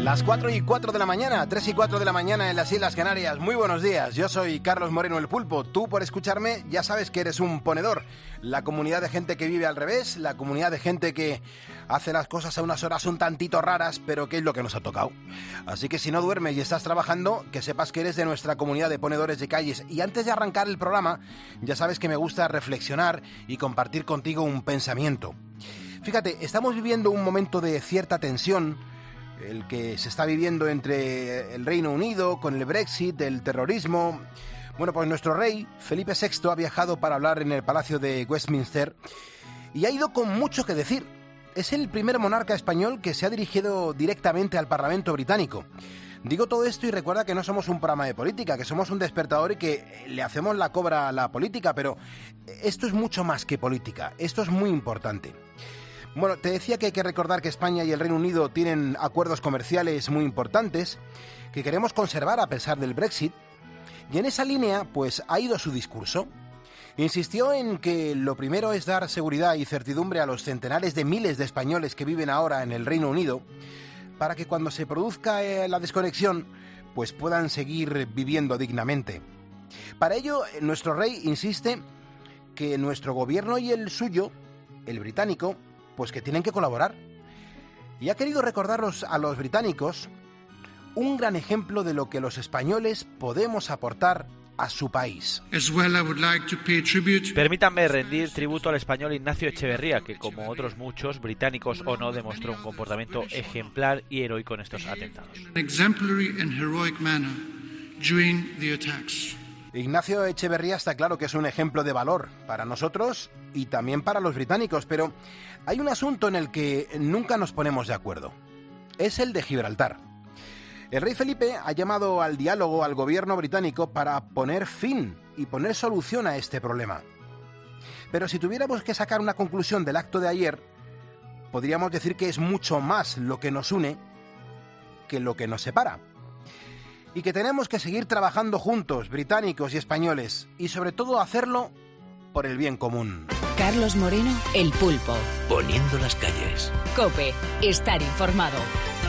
Las 4:04 de la mañana, 3:04 de la mañana en las Islas Canarias. Muy buenos días, yo soy Carlos Moreno el Pulpo. Tú, por escucharme, ya sabes que eres un ponedor. La comunidad de gente que vive al revés, la comunidad de gente que hace las cosas a unas horas un tantito raras, pero que es lo que nos ha tocado. Así que si no duermes y estás trabajando, que sepas que eres de nuestra comunidad de ponedores de calles. Y antes de arrancar el programa, ya sabes que me gusta reflexionar y compartir contigo un pensamiento. Fíjate, estamos viviendo un momento de cierta tensión, el que se está viviendo entre el Reino Unido, con el Brexit, el terrorismo. Bueno, pues nuestro rey, Felipe VI, ha viajado para hablar en el Palacio de Westminster y ha ido con mucho que decir. Es el primer monarca español que se ha dirigido directamente al Parlamento británico. Digo todo esto y recuerda que no somos un programa de política, que somos un despertador y que le hacemos la cobra a la política, pero esto es mucho más que política, esto es muy importante. Bueno, te decía que hay que recordar que España y el Reino Unido tienen acuerdos comerciales muy importantes que queremos conservar a pesar del Brexit, y en esa línea pues ha ido su discurso. Insistió en que lo primero es dar seguridad y certidumbre a los centenares de miles de españoles que viven ahora en el Reino Unido para que cuando se produzca la desconexión pues puedan seguir viviendo dignamente. Para ello, nuestro rey insiste que nuestro gobierno y el suyo, el británico, pues que tienen que colaborar. Y ha querido recordarlos a los británicos un gran ejemplo de lo que los españoles podemos aportar a su país. Permítanme rendir tributo al español Ignacio Echeverría, que como otros muchos, británicos o no, demostró un comportamiento ejemplar y heroico en estos atentados. Ignacio Echeverría está claro que es un ejemplo de valor para nosotros y también para los británicos, pero hay un asunto en el que nunca nos ponemos de acuerdo. Es el de Gibraltar. El rey Felipe ha llamado al diálogo al gobierno británico para poner fin y poner solución a este problema. Pero si tuviéramos que sacar una conclusión del acto de ayer, podríamos decir que es mucho más lo que nos une que lo que nos separa. Y que tenemos que seguir trabajando juntos, británicos y españoles, y sobre todo hacerlo por el bien común. Carlos Moreno, el Pulpo. Poniendo las calles. COPE, estar informado.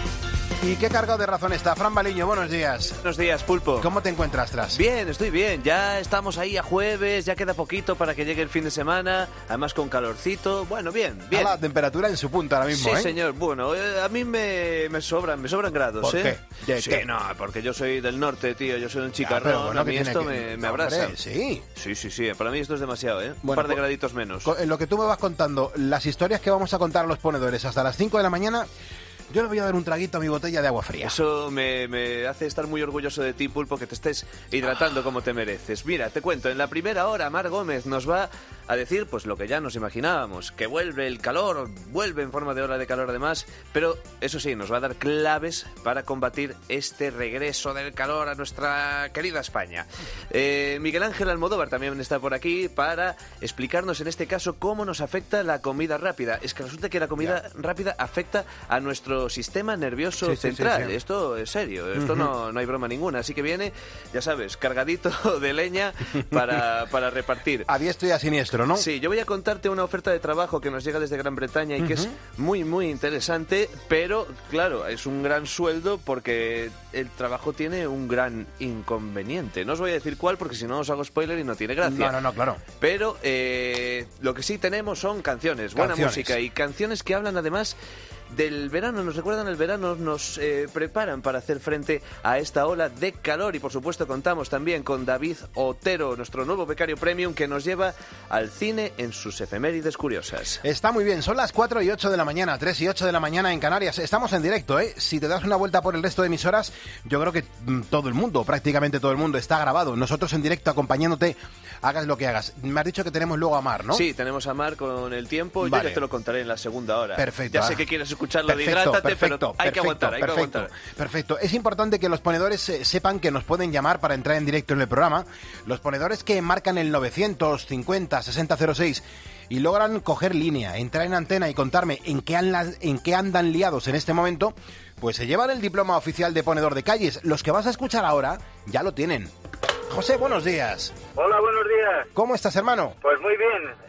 ¿Y qué cargado de razón está? Fran Baliño, buenos días. Buenos días, Pulpo. ¿Cómo te encuentras, Tras? Bien, estoy bien. Ya estamos ahí a jueves, ya queda poquito para que llegue el fin de semana, además con calorcito. Bueno, bien. La temperatura en su punta ahora mismo, Sí, señor. Bueno, a mí me sobran grados, ¿Por qué? ¿De sí, qué? No, porque yo soy del norte, tío, yo soy un chicarrón, bueno, a mí esto me abrasa. Hombre, sí. Sí, para mí esto es demasiado, ¿eh? Bueno, Un par de graditos menos. En lo que tú me vas contando, las historias que vamos a contar a los ponedores hasta las 5 de la mañana... Yo le voy a dar un traguito a mi botella de agua fría. Eso me hace estar muy orgulloso de ti, Pulpo, que te estés hidratando como te mereces. Mira, te cuento, en la primera hora Mar Gómez nos va a decir pues lo que ya nos imaginábamos, que vuelve el calor, vuelve en forma de ola de calor además, pero eso sí, nos va a dar claves para combatir este regreso del calor a nuestra querida España. Miguel Ángel Almodóvar también está por aquí para explicarnos en este caso cómo nos afecta la comida rápida. Es que resulta que la comida rápida afecta a nuestro sistema nervioso central. Sí. Esto es serio, esto no hay broma ninguna. Así que viene, ya sabes, cargadito de leña para repartir. A diestro y a siniestro, ¿no? Sí, yo voy a contarte una oferta de trabajo que nos llega desde Gran Bretaña y que es muy, muy interesante, pero claro, es un gran sueldo porque el trabajo tiene un gran inconveniente. No os voy a decir cuál porque si no os hago spoiler y no tiene gracia. No, claro. Pero lo que sí tenemos son canciones, buena música y canciones que hablan además del verano, nos recuerdan el verano, nos preparan para hacer frente a esta ola de calor y por supuesto contamos también con David Otero, nuestro nuevo becario premium que nos lleva al cine en sus efemérides curiosas. Está muy bien, son las 4:08 de la mañana, 3:08 de la mañana en Canarias. Estamos en directo, ¿eh? Si te das una vuelta por el resto de emisoras, yo creo que todo el mundo, prácticamente todo el mundo, está grabado. Nosotros en directo acompañándote, hagas lo que hagas. Me has dicho que tenemos luego a Mar, ¿no? Sí, tenemos a Mar con el tiempo, vale. Yo ya te lo contaré en la segunda hora. Perfecto. Ya sé que quieres escucharlo de hidrátate, pero hay que aguantar, Perfecto. Es importante que los ponedores sepan que nos pueden llamar para entrar en directo en el programa. Los ponedores que marcan el 950 6006 y logran coger línea, entrar en antena y contarme en qué andan liados en este momento, pues se llevan el diploma oficial de ponedor de calles. Los que vas a escuchar ahora ya lo tienen. José, buenos días. Hola, buenos días. ¿Cómo estás, hermano? Pues muy bien.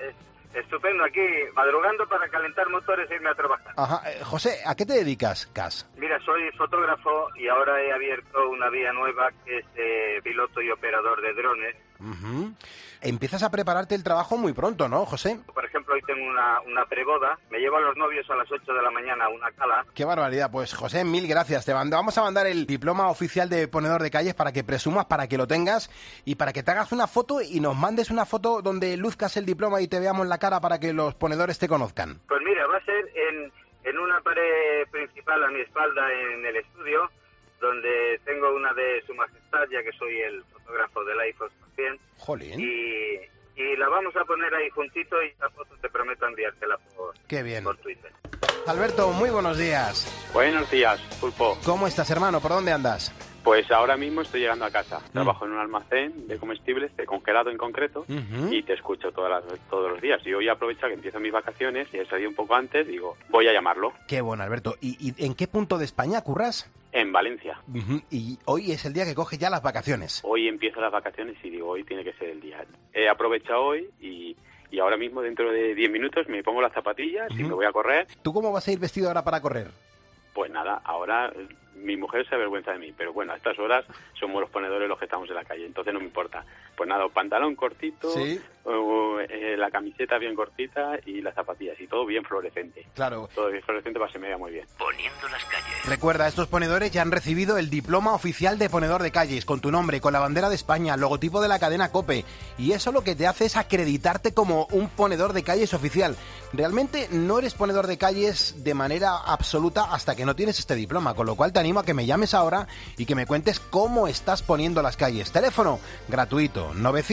Estupendo, aquí madrugando para calentar motores e irme a trabajar. Ajá. José, ¿a qué te dedicas, Cas? Mira, soy fotógrafo y ahora he abierto una vía nueva que es piloto y operador de drones. Uh-huh. Empiezas a prepararte el trabajo muy pronto, ¿no, José? Por ejemplo, hoy tengo una preboda, me llevo a los novios a las 8 de la mañana a una cala. ¡Qué barbaridad! Pues José, mil gracias. Vamos a mandar el diploma oficial de ponedor de calles para que presumas, para que lo tengas y para que te hagas una foto y nos mandes una foto donde luzcas el diploma y te veamos la cara para que los ponedores te conozcan. Pues mira, va a ser en una pared principal a mi espalda en el estudio, donde tengo una de Su Majestad, ya que soy el fotógrafo del iPhone también. Jolín. Y la vamos a poner ahí juntito y la foto te prometo enviártela Qué bien. por Twitter. Alberto, muy buenos días. Buenos días, Pulpo. ¿Cómo estás, hermano? ¿Por dónde andas? Pues ahora mismo estoy llegando a casa. Trabajo en un almacén de comestibles, de congelado en concreto, y te escucho todos los días. Y hoy aprovecho que empiezo mis vacaciones y he salido un poco antes, digo, voy a llamarlo. Qué bueno, Alberto. ¿Y en qué punto de España curras? En Valencia. Y hoy es el día que coges ya las vacaciones. Hoy empiezo las vacaciones y digo, hoy tiene que ser el día. He aprovechado hoy y ahora mismo, dentro de 10 minutos, me pongo las zapatillas y me voy a correr. ¿Tú cómo vas a ir vestido ahora para correr? Pues nada, ahora mi mujer se avergüenza de mí, pero bueno, a estas horas somos los ponedores los que estamos en la calle, entonces no me importa. Pues nada, pantalón cortito, ¿sí? La camiseta bien cortita y las zapatillas, y todo bien fluorescente. Claro. Todo bien fluorescente para que se me vea muy bien. Poniendo las calles. Recuerda, estos ponedores ya han recibido el diploma oficial de ponedor de calles, con tu nombre, con la bandera de España, logotipo de la cadena COPE, y eso lo que te hace es acreditarte como un ponedor de calles oficial. Realmente no eres ponedor de calles de manera absoluta hasta que no tienes este diploma, con lo cual te animo a que me llames ahora y que me cuentes cómo estás poniendo las calles. Teléfono gratuito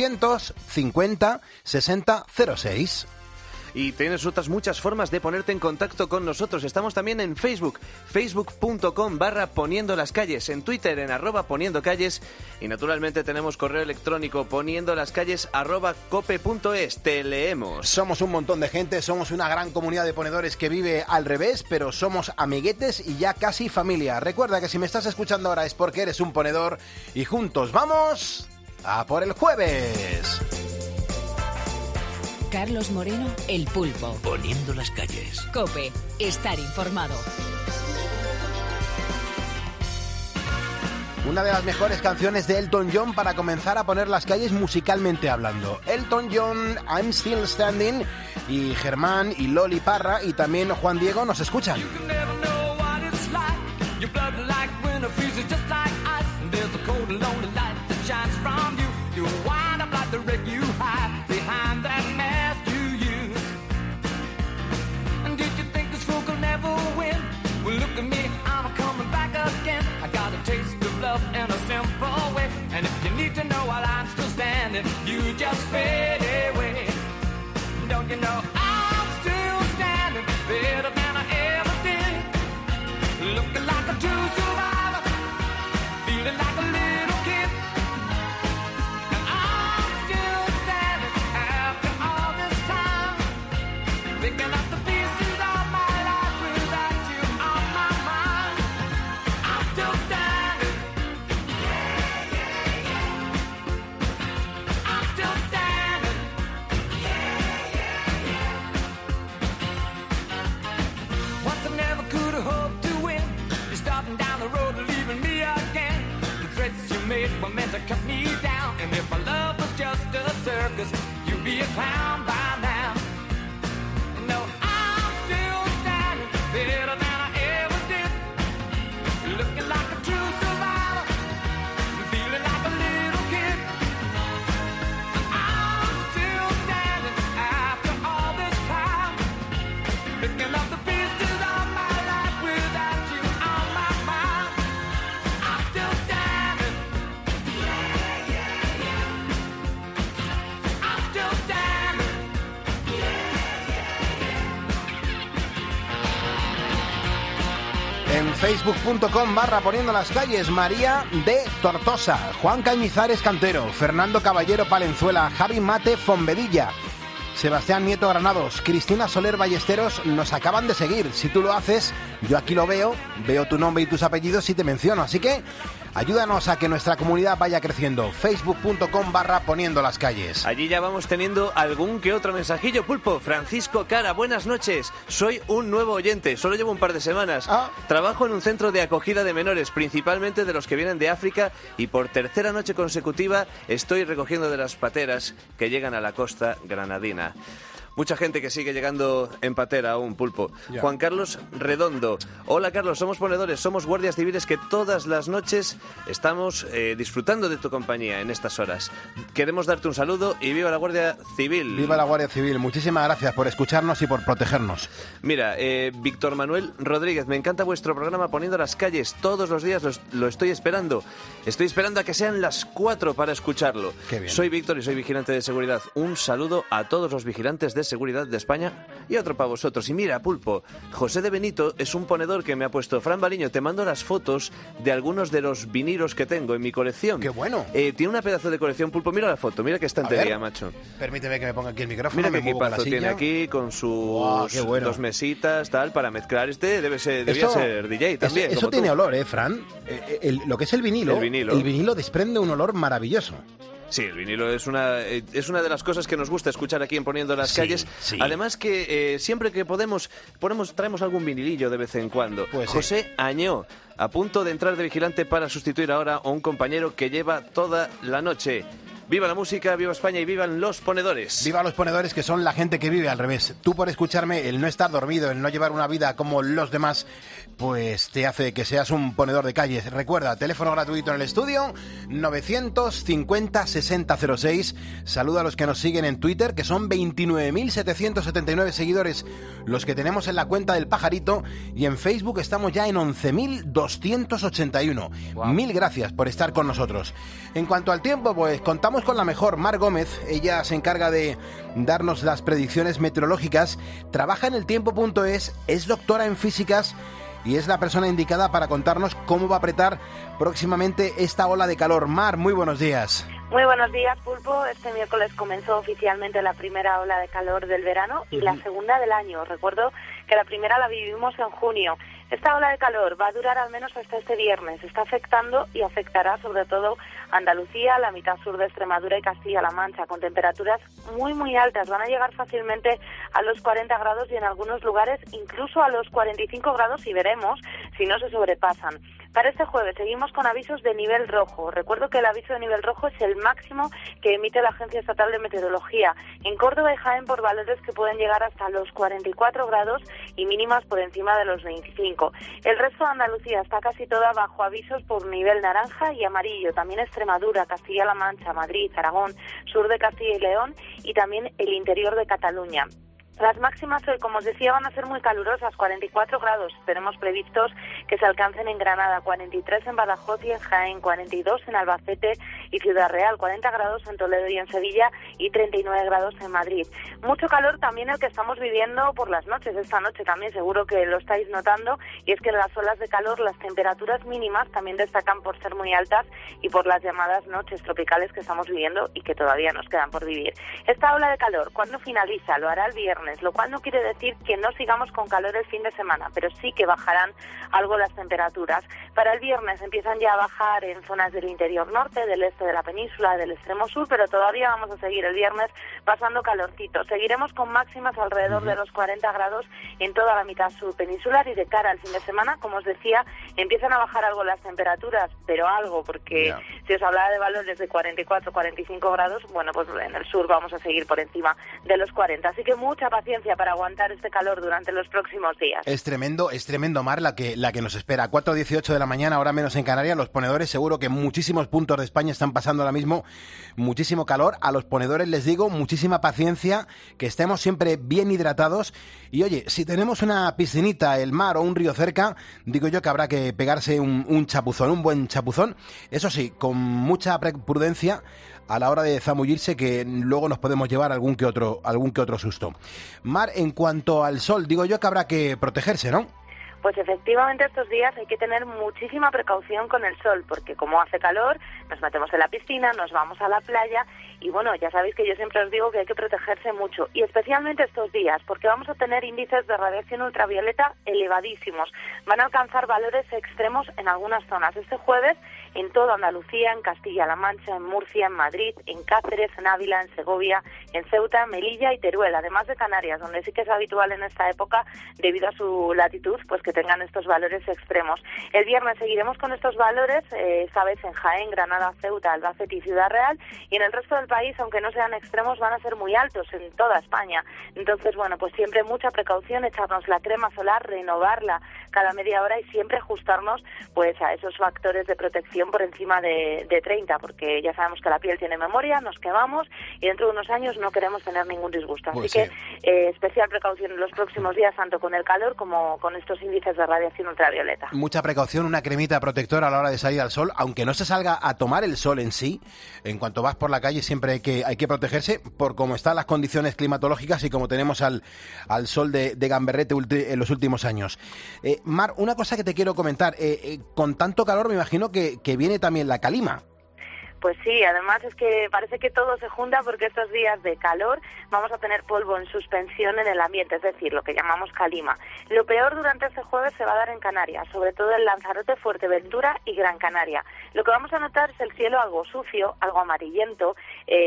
950 60 06. Y tienes otras muchas formas de ponerte en contacto con nosotros. Estamos también en Facebook, facebook.com/poniendo las calles, en Twitter en @poniendo calles, y naturalmente tenemos correo electrónico poniendolascalles@cope.es. Te leemos. Somos un montón de gente, somos una gran comunidad de ponedores que vive al revés, pero somos amiguetes y ya casi familia. Recuerda que si me estás escuchando ahora es porque eres un ponedor y juntos vamos a por el jueves. Carlos Moreno, El Pulpo. Poniendo las calles. COPE, estar informado. Una de las mejores canciones de Elton John para comenzar a poner las calles musicalmente hablando. Elton John, I'm Still Standing, y Germán y Loli Parra y también Juan Diego nos escuchan. In a simple way, and if you need to know while I'm still standing, you just fade away. Don't you know I'm still standing better than I ever did, looking like a true survivor, feeling like a little kid, and I'm still standing after all this time, picking up the pieces of my life without you on my mind. I'm still standing. Were meant to cut me down, and if my love was just a circus, you'd be a clown by now. No, I'm still standing better than I ever did, looking like a true survivor, feeling like a little kid. I'm still standing after all this time, picking up the pieces of my life without you on my mind. I'm still standing. En facebook.com/poniendo las calles, María de Tortosa, Juan Cañizares Cantero, Fernando Caballero Palenzuela, Javi Mate Fonvedilla, Sebastián Nieto Granados, Cristina Soler Ballesteros nos acaban de seguir. Si tú lo haces, yo aquí lo veo tu nombre y tus apellidos y te menciono. Así que Ayúdanos a que nuestra comunidad vaya creciendo. Facebook.com/poniendo las calles. Allí ya vamos teniendo algún que otro mensajillo, Pulpo. Francisco Cara, buenas noches. Soy un nuevo oyente, solo llevo un par de semanas. Trabajo en un centro de acogida de menores, principalmente de los que vienen de África, y por tercera noche consecutiva estoy recogiendo de las pateras que llegan a la costa granadina. Mucha gente que sigue llegando en patera aún, Pulpo. Ya. Juan Carlos Redondo. Hola, Carlos, somos ponedores, somos guardias civiles que todas las noches estamos disfrutando de tu compañía en estas horas. Queremos darte un saludo y viva la Guardia Civil. Viva la Guardia Civil. Muchísimas gracias por escucharnos y por protegernos. Mira, Víctor Manuel Rodríguez, me encanta vuestro programa Poniendo las calles. Todos los días lo estoy esperando. Estoy esperando a que sean las 4 para escucharlo. Qué bien. Soy Víctor y soy vigilante de seguridad. Un saludo a todos los vigilantes de seguridad de España y otro para vosotros. Y mira, Pulpo, José de Benito es un ponedor que me ha puesto: Fran Baliño, te mando las fotos de algunos de los vinilos que tengo en mi colección. ¡Qué bueno! Tiene una pedazo de colección, Pulpo. Mira la foto, mira qué estantería, macho. Permíteme que me ponga aquí el micrófono. Mira me qué muevo con la equipazo silla. tiene aquí con sus Guau, qué bueno. 2 mesitas, tal, para mezclar. Debía ser DJ también. Eso como tiene tú. olor, Fran. Lo que es el vinilo. El vinilo desprende un olor maravilloso. Sí, el vinilo es una de las cosas que nos gusta escuchar aquí en Poniendo las calles. Sí. Además que siempre que podemos, traemos algún vinilillo de vez en cuando. Pues sí. José Añó, a punto de entrar de vigilante para sustituir ahora a un compañero que lleva toda la noche. Viva la música, viva España y vivan los ponedores. Viva los ponedores, que son la gente que vive al revés. Tú, por escucharme, el no estar dormido, el no llevar una vida como los demás, pues te hace que seas un ponedor de calles. Recuerda, teléfono gratuito en el estudio, 950-6006. Saluda a los que nos siguen en Twitter, que son 29.779 seguidores los que tenemos en la cuenta del Pajarito, y en Facebook estamos ya en 11.281. Wow. Mil gracias por estar con nosotros. En cuanto al tiempo, pues contamos con la mejor, Mar Gómez. Ella se encarga de darnos las predicciones meteorológicas, trabaja en eltiempo.es, es doctora en físicas y es la persona indicada para contarnos cómo va a apretar próximamente esta ola de calor. Mar, muy buenos días. Muy buenos días, Pulpo. Este miércoles comenzó oficialmente la primera ola de calor del verano y la segunda del año. Recuerdo que la primera la vivimos en junio. Esta ola de calor va a durar al menos hasta este viernes. Está afectando y afectará sobre todo a Andalucía, la mitad sur de Extremadura y Castilla-La Mancha, con temperaturas muy altas. Van a llegar fácilmente a los 40 grados y en algunos lugares incluso a los 45 grados, y veremos si no se sobrepasan. Para este jueves seguimos con avisos de nivel rojo. Recuerdo que el aviso de nivel rojo es el máximo que emite la Agencia Estatal de Meteorología. En Córdoba y Jaén por valores que pueden llegar hasta los 44 grados y mínimas por encima de los 25. El resto de Andalucía está casi toda bajo avisos por nivel naranja y amarillo. También Extremadura, Castilla-La Mancha, Madrid, Aragón, sur de Castilla y León y también el interior de Cataluña. Las máximas hoy, como os decía, van a ser muy calurosas, 44 grados. Tenemos previstos que se alcancen en Granada, 43 en Badajoz y en Jaén, 42 en Albacete y Ciudad Real, 40 grados en Toledo y en Sevilla y 39 grados en Madrid. Mucho calor también el que estamos viviendo por las noches. Esta noche también seguro que lo estáis notando, y es que en las olas de calor las temperaturas mínimas también destacan por ser muy altas y por las llamadas noches tropicales que estamos viviendo y que todavía nos quedan por vivir. Esta ola de calor, ¿cuándo finaliza? Lo hará el viernes, lo cual no quiere decir que no sigamos con calor el fin de semana, pero sí que bajarán algo las temperaturas. Para el viernes empiezan ya a bajar en zonas del interior norte, del este de la península, del extremo sur, pero todavía vamos a seguir el viernes pasando calorcito. Seguiremos con máximas alrededor de los 40 grados en toda la mitad sur peninsular, y de cara al fin de semana, como os decía, empiezan a bajar algo las temperaturas, pero algo, porque si os hablaba de valores de 44, 45 grados, bueno, pues en el sur vamos a seguir por encima de los 40. Así que mucha paciencia para aguantar este calor durante los próximos días. Es tremendo, Mar, la que nos espera. 4:18 de la mañana, ahora menos en Canarias. Los ponedores, seguro que en muchísimos puntos de España están pasando ahora mismo muchísimo calor. A los ponedores les digo, muchísima paciencia, que estemos siempre bien hidratados. Y oye, si tenemos una piscinita, el mar o un río cerca, digo yo que habrá que pegarse un chapuzón, un buen chapuzón. Eso sí, con mucha prudencia a la hora de zamullirse, que luego nos podemos llevar algún que otro susto. Mar, en cuanto al sol, digo yo que habrá que protegerse, ¿no? Pues efectivamente estos días hay que tener muchísima precaución con el sol, porque como hace calor, nos metemos en la piscina, nos vamos a la playa Y bueno, ya sabéis que yo siempre os digo que hay que protegerse mucho, y especialmente estos días, porque vamos a tener índices de radiación ultravioleta elevadísimos. Van a alcanzar valores extremos en algunas zonas. Este jueves en toda Andalucía, en Castilla-La Mancha, en Murcia, en Madrid, en Cáceres, en Ávila, en Segovia, en Ceuta, Melilla y Teruel, además de Canarias, donde sí que es habitual en esta época, debido a su latitud, pues que tengan estos valores extremos. El viernes seguiremos con estos valores, esta vez en Jaén, Granada, Ceuta, Albacete y Ciudad Real, y en el resto del país, aunque no sean extremos, van a ser muy altos en toda España. Entonces, bueno, pues siempre mucha precaución, echarnos la crema solar, renovarla cada media hora y siempre ajustarnos pues a esos factores de protección por encima de 30, porque ya sabemos que la piel tiene memoria, nos quemamos y dentro de unos años no queremos tener ningún disgusto. Así que especial precaución en los próximos días, tanto con el calor como con estos índices de radiación ultravioleta. Mucha precaución, una cremita protectora a la hora de salir al sol, aunque no se salga a tomar el sol en sí. En cuanto vas por la calle siempre hay que protegerse por cómo están las condiciones climatológicas y como tenemos al sol de Gamberrete en los últimos años. Mar, una cosa que te quiero comentar, con tanto calor me imagino que viene también la calima. Pues sí, además es que parece que todo se junta porque estos días de calor vamos a tener polvo en suspensión en el ambiente, es decir, lo que llamamos calima. Lo peor durante este jueves se va a dar en Canarias, sobre todo en Lanzarote, Fuerteventura y Gran Canaria. Lo que vamos a notar es el cielo algo sucio, algo amarillento,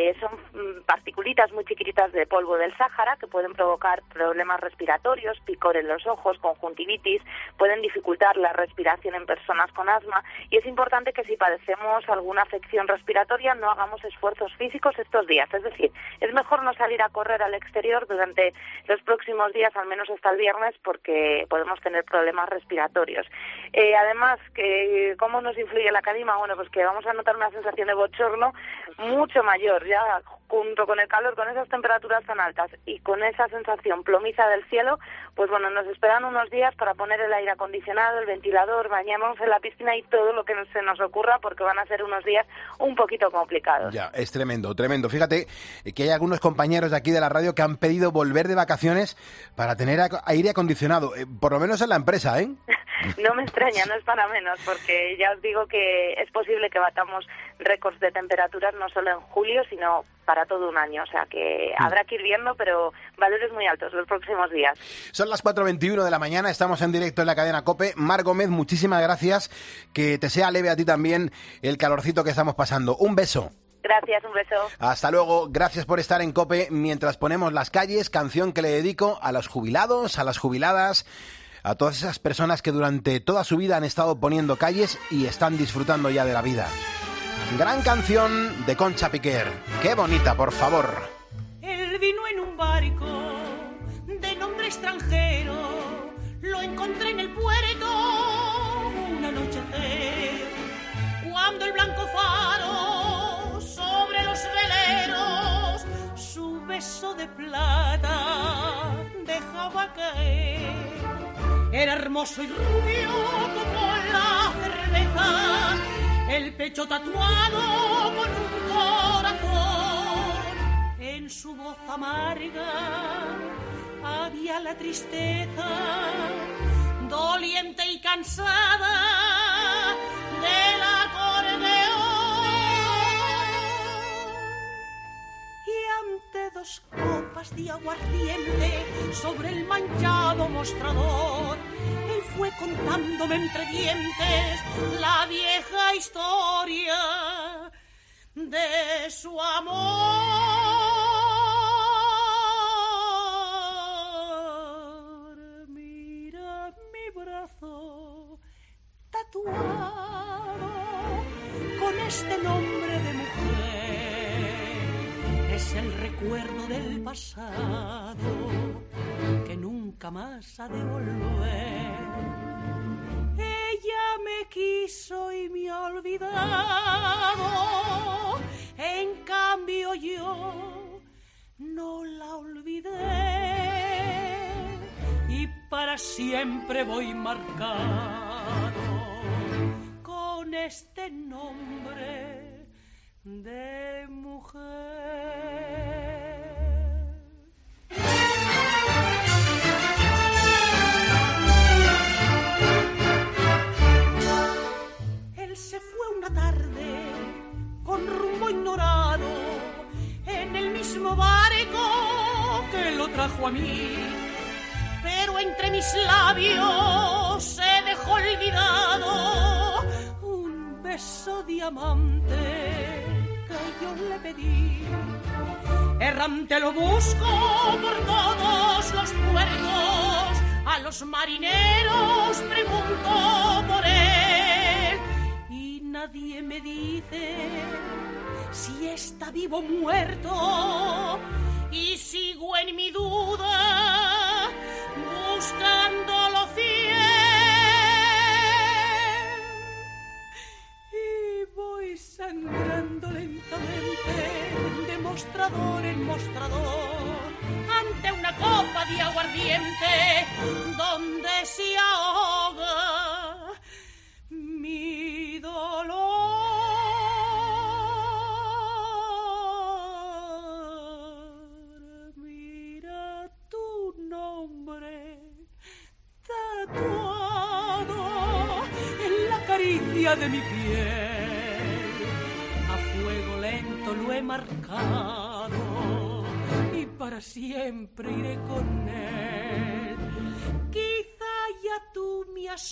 son particulitas muy chiquititas de polvo del Sáhara que pueden provocar problemas respiratorios, picor en los ojos, conjuntivitis, pueden dificultar la respiración en personas con asma, y es importante que si padecemos alguna afección respiratoria no hagamos esfuerzos físicos estos días, es decir, es mejor no salir a correr al exterior durante los próximos días, al menos hasta el viernes, porque podemos tener problemas respiratorios. Además, ¿cómo nos influye la calima? Bueno, pues que vamos a notar una sensación de bochorno mucho mayor, ya junto con el calor, con esas temperaturas tan altas y con esa sensación plomiza del cielo, pues bueno, nos esperan unos días para poner el aire acondicionado, el ventilador, bañarnos en la piscina y todo lo que se nos ocurra, porque van a ser unos días un poquito complicados. Ya, es tremendo, tremendo. Fíjate que hay algunos compañeros de aquí de la radio que han pedido volver de vacaciones para tener aire acondicionado, por lo menos en la empresa, ¿eh? No me extraña, no es para menos, porque ya os digo que es posible que batamos récords de temperaturas no solo en julio, sino para todo un año. O sea que habrá que ir viendo, pero valores muy altos los próximos días. Son las 4:21 de la mañana, estamos en directo en la cadena COPE. Mar Gómez, muchísimas gracias. Que te sea leve a ti también el calorcito que estamos pasando. Un beso. Gracias, un beso. Hasta luego, gracias por estar en COPE mientras ponemos Las Calles, canción que le dedico a los jubilados, a las jubiladas, a todas esas personas que durante toda su vida han estado poniendo calles y están disfrutando ya de la vida. Gran canción de Concha Piquer. ¡Qué bonita, por favor! Él vino en un barco de nombre extranjero, lo encontré en el puerto un anochecer, cuando el blanco faro sobre los veleros su beso de plata dejaba caer. Era hermoso y rubio como la cerveza, el pecho tatuado con un corazón. En su voz amarga había la tristeza, doliente y cansada del acordeón. Y ante dos copas de aguardiente sobre el manchado mostrador, él fue contándome entre dientes la vieja historia de su amor. Mira mi brazo tatuado con este nombre de mujer, es el recuerdo del pasado que nunca más ha de volver. Ella me quiso y me ha olvidado, en cambio yo no la olvidé, y para siempre voy marcado con este nombre de mujer. Él se fue una tarde con rumbo ignorado, trajo a mí, pero entre mis labios se dejó olvidado un beso diamante que yo le pedí. Errante lo busco por todos los puertos, a los marineros pregunto por él y nadie me dice si está vivo o muerto, y sigo en mi duda buscándolo fiel y voy sangrando lentamente de mostrador en mostrador ante una copa de aguardiente donde se ahoga mi dolor. Mira tu nombre tatuado en la caricia de mi piel, a fuego lento lo he marcado y para siempre iré con él. Quizá ya tú me has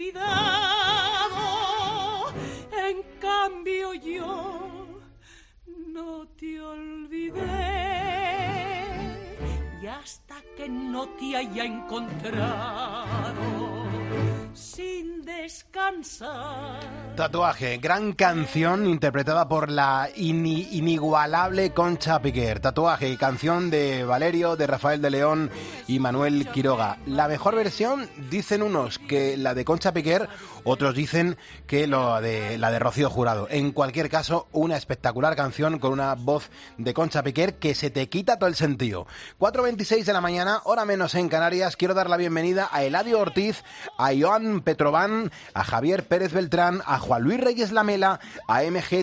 olvidado, en cambio yo no te olvidé, y hasta que no te haya encontrado sin descansar. Tatuaje, gran canción interpretada por la inigualable Concha Piquer. Tatuaje, canción de Valerio, de Rafael de León y Manuel Quiroga. La mejor versión, dicen unos que la de Concha Piquer, otros dicen que la de Rocío Jurado. En cualquier caso, una espectacular canción con una voz de Concha Piquer que se te quita todo el sentido. 4:26 de la mañana, hora menos en Canarias. Quiero dar la bienvenida a Eladio Ortiz, a Joan Petrován, a Javier Pérez Beltrán, a Juan Luis Reyes Lamela, a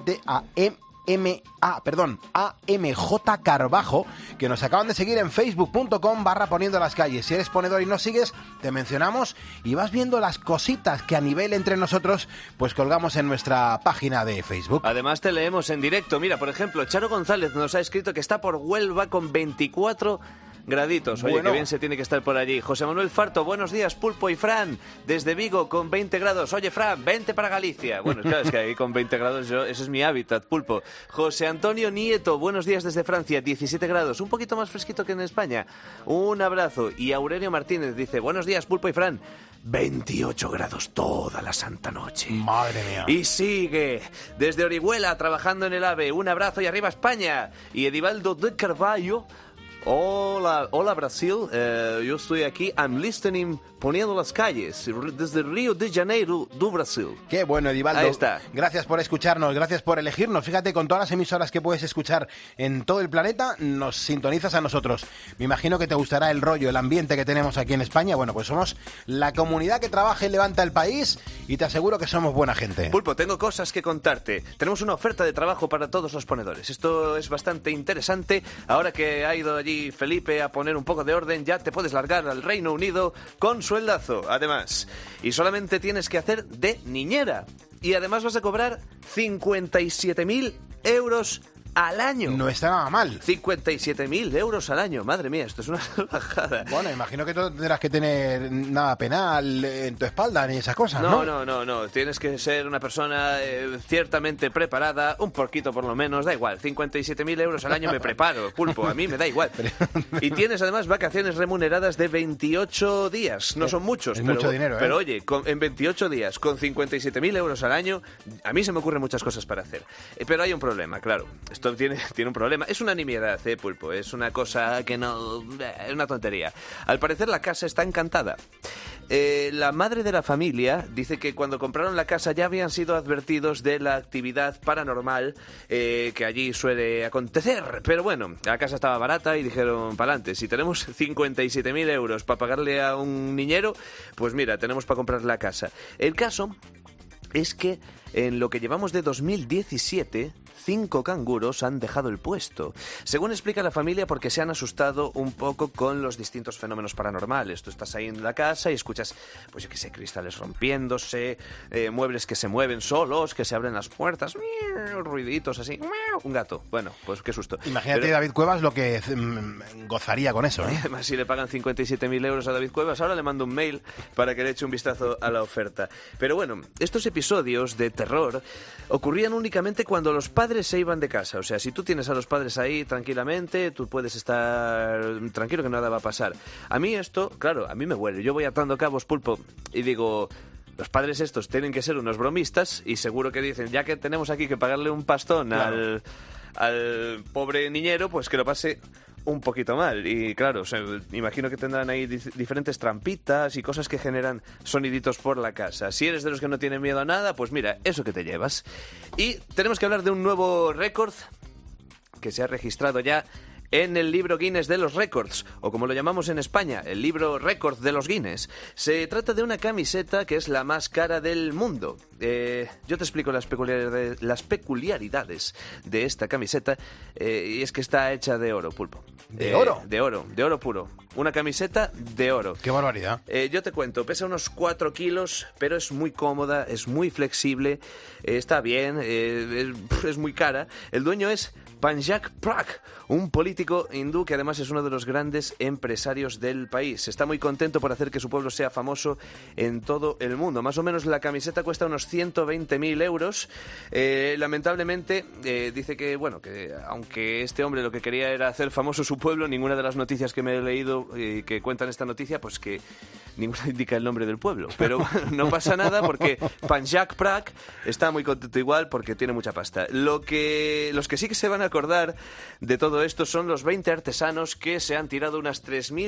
AMJ Carbajo, que nos acaban de seguir en facebook.com/poniendo las calles. Si eres ponedor y nos sigues, te mencionamos y vas viendo las cositas que a nivel entre nosotros pues colgamos en nuestra página de Facebook. Además te leemos en directo. Mira, por ejemplo, Charo González nos ha escrito que está por Huelva con 24 graditos. Oye, bueno, qué bien se tiene que estar por allí. José Manuel Farto, buenos días, Pulpo y Fran, desde Vigo con 20 grados. Oye, Fran, vente para Galicia. Bueno, claro, es que ahí con 20 grados ese es mi hábitat, Pulpo. José Antonio Nieto, buenos días desde Francia, 17 grados, un poquito más fresquito que en España. Un abrazo. Y Aurelio Martínez dice, buenos días, Pulpo y Fran, 28 grados toda la santa noche. Madre mía. Y sigue desde Orihuela trabajando en el AVE. Un abrazo y arriba España. Y Edivaldo de Carvalho, hola Brasil, yo estoy aquí, I'm listening, poniendo las calles, desde Río de Janeiro, do Brasil. Qué bueno, Edivaldo. Ahí está. Gracias por escucharnos, gracias por elegirnos. Fíjate, con todas las emisoras que puedes escuchar en todo el planeta, nos sintonizas a nosotros. Me imagino que te gustará el rollo, el ambiente que tenemos aquí en España. Bueno, pues somos la comunidad que trabaja y levanta el país y te aseguro que somos buena gente. Pulpo, tengo cosas que contarte. Tenemos una oferta de trabajo para todos los ponedores. Esto es bastante interesante. Ahora que ha ido allí Felipe a poner un poco de orden, ya te puedes largar al Reino Unido con sueldazo, además. Y solamente tienes que hacer de niñera. Y además vas a cobrar 57.000 euros al año. No está nada mal. 57.000 euros al año. Madre mía, esto es una salvajada. Bueno, imagino que tú tendrás que tener nada penal en tu espalda ni esas cosas, ¿no? No. Tienes que ser una persona ciertamente preparada, un poquito por lo menos, da igual. 57.000 euros al año me preparo, Pulpo, a mí me da igual. Y tienes además vacaciones remuneradas de 28 días. No son muchos, es mucho dinero, ¿eh? Pero oye, en 28 días, con 57.000 euros al año, a mí se me ocurren muchas cosas para hacer. Pero hay un problema, claro. Esto tiene un problema. Es una nimiedad, Pulpo. Es una cosa que no... Es una tontería. Al parecer la casa está encantada. La madre de la familia dice que cuando compraron la casa ya habían sido advertidos de la actividad paranormal que allí suele acontecer. Pero bueno, la casa estaba barata y dijeron, pa'lante, si tenemos 57.000 euros para pagarle a un niñero, pues mira, tenemos para comprar la casa. El caso es que en lo que llevamos de 2017 5 canguros han dejado el puesto. Según explica la familia, porque se han asustado un poco con los distintos fenómenos paranormales. Tú estás ahí en la casa y escuchas, pues yo qué sé, cristales rompiéndose, muebles que se mueven solos, que se abren las puertas, ruiditos así, un gato. Bueno, pues qué susto. Imagínate David Cuevas lo que gozaría con eso, ¿eh? Además, si le pagan 57.000 euros a David Cuevas, ahora le mando un mail para que le eche un vistazo a la oferta. Pero bueno, estos episodios de terror ocurrían únicamente cuando los padres se iban de casa. O sea, si tú tienes a los padres ahí tranquilamente, tú puedes estar tranquilo que nada va a pasar. A mí esto, claro, a mí me huele. Yo voy atando cabos, Pulpo, y digo... Los padres estos tienen que ser unos bromistas y seguro que dicen, ya que tenemos aquí que pagarle un pastón, claro, al pobre niñero, pues que lo pase un poquito mal. Y claro, o sea, imagino que tendrán ahí diferentes trampitas y cosas que generan soniditos por la casa. Si eres de los que no tienen miedo a nada, pues mira, eso que te llevas. Y tenemos que hablar de un nuevo récord que se ha registrado ya en el libro Guinness de los Récords, o como lo llamamos en España, el libro récord de los Guinness. Se trata de una camiseta que es la más cara del mundo. Yo te explico las peculiaridades de esta camiseta, y es que está hecha de oro, Pulpo. ¿De oro? De oro puro. Una camiseta de oro. ¡Qué barbaridad! Yo te cuento, pesa unos 4 kilos, pero es muy cómoda, es muy flexible, está bien, es muy cara. El dueño es Panjak Prak, un político hindú que además es uno de los grandes empresarios del país. Está muy contento por hacer que su pueblo sea famoso en todo el mundo. Más o menos la camiseta cuesta unos 120.000 euros. Lamentablemente dice que, bueno, que aunque este hombre lo que quería era hacer famoso su pueblo, ninguna de las noticias que me he leído que cuentan esta noticia, pues que ninguna indica el nombre del pueblo. Pero no pasa nada porque Panjak Prak está muy contento igual porque tiene mucha pasta. Los que sí que se van a acordar de todo esto son los 20 artesanos que se han tirado unas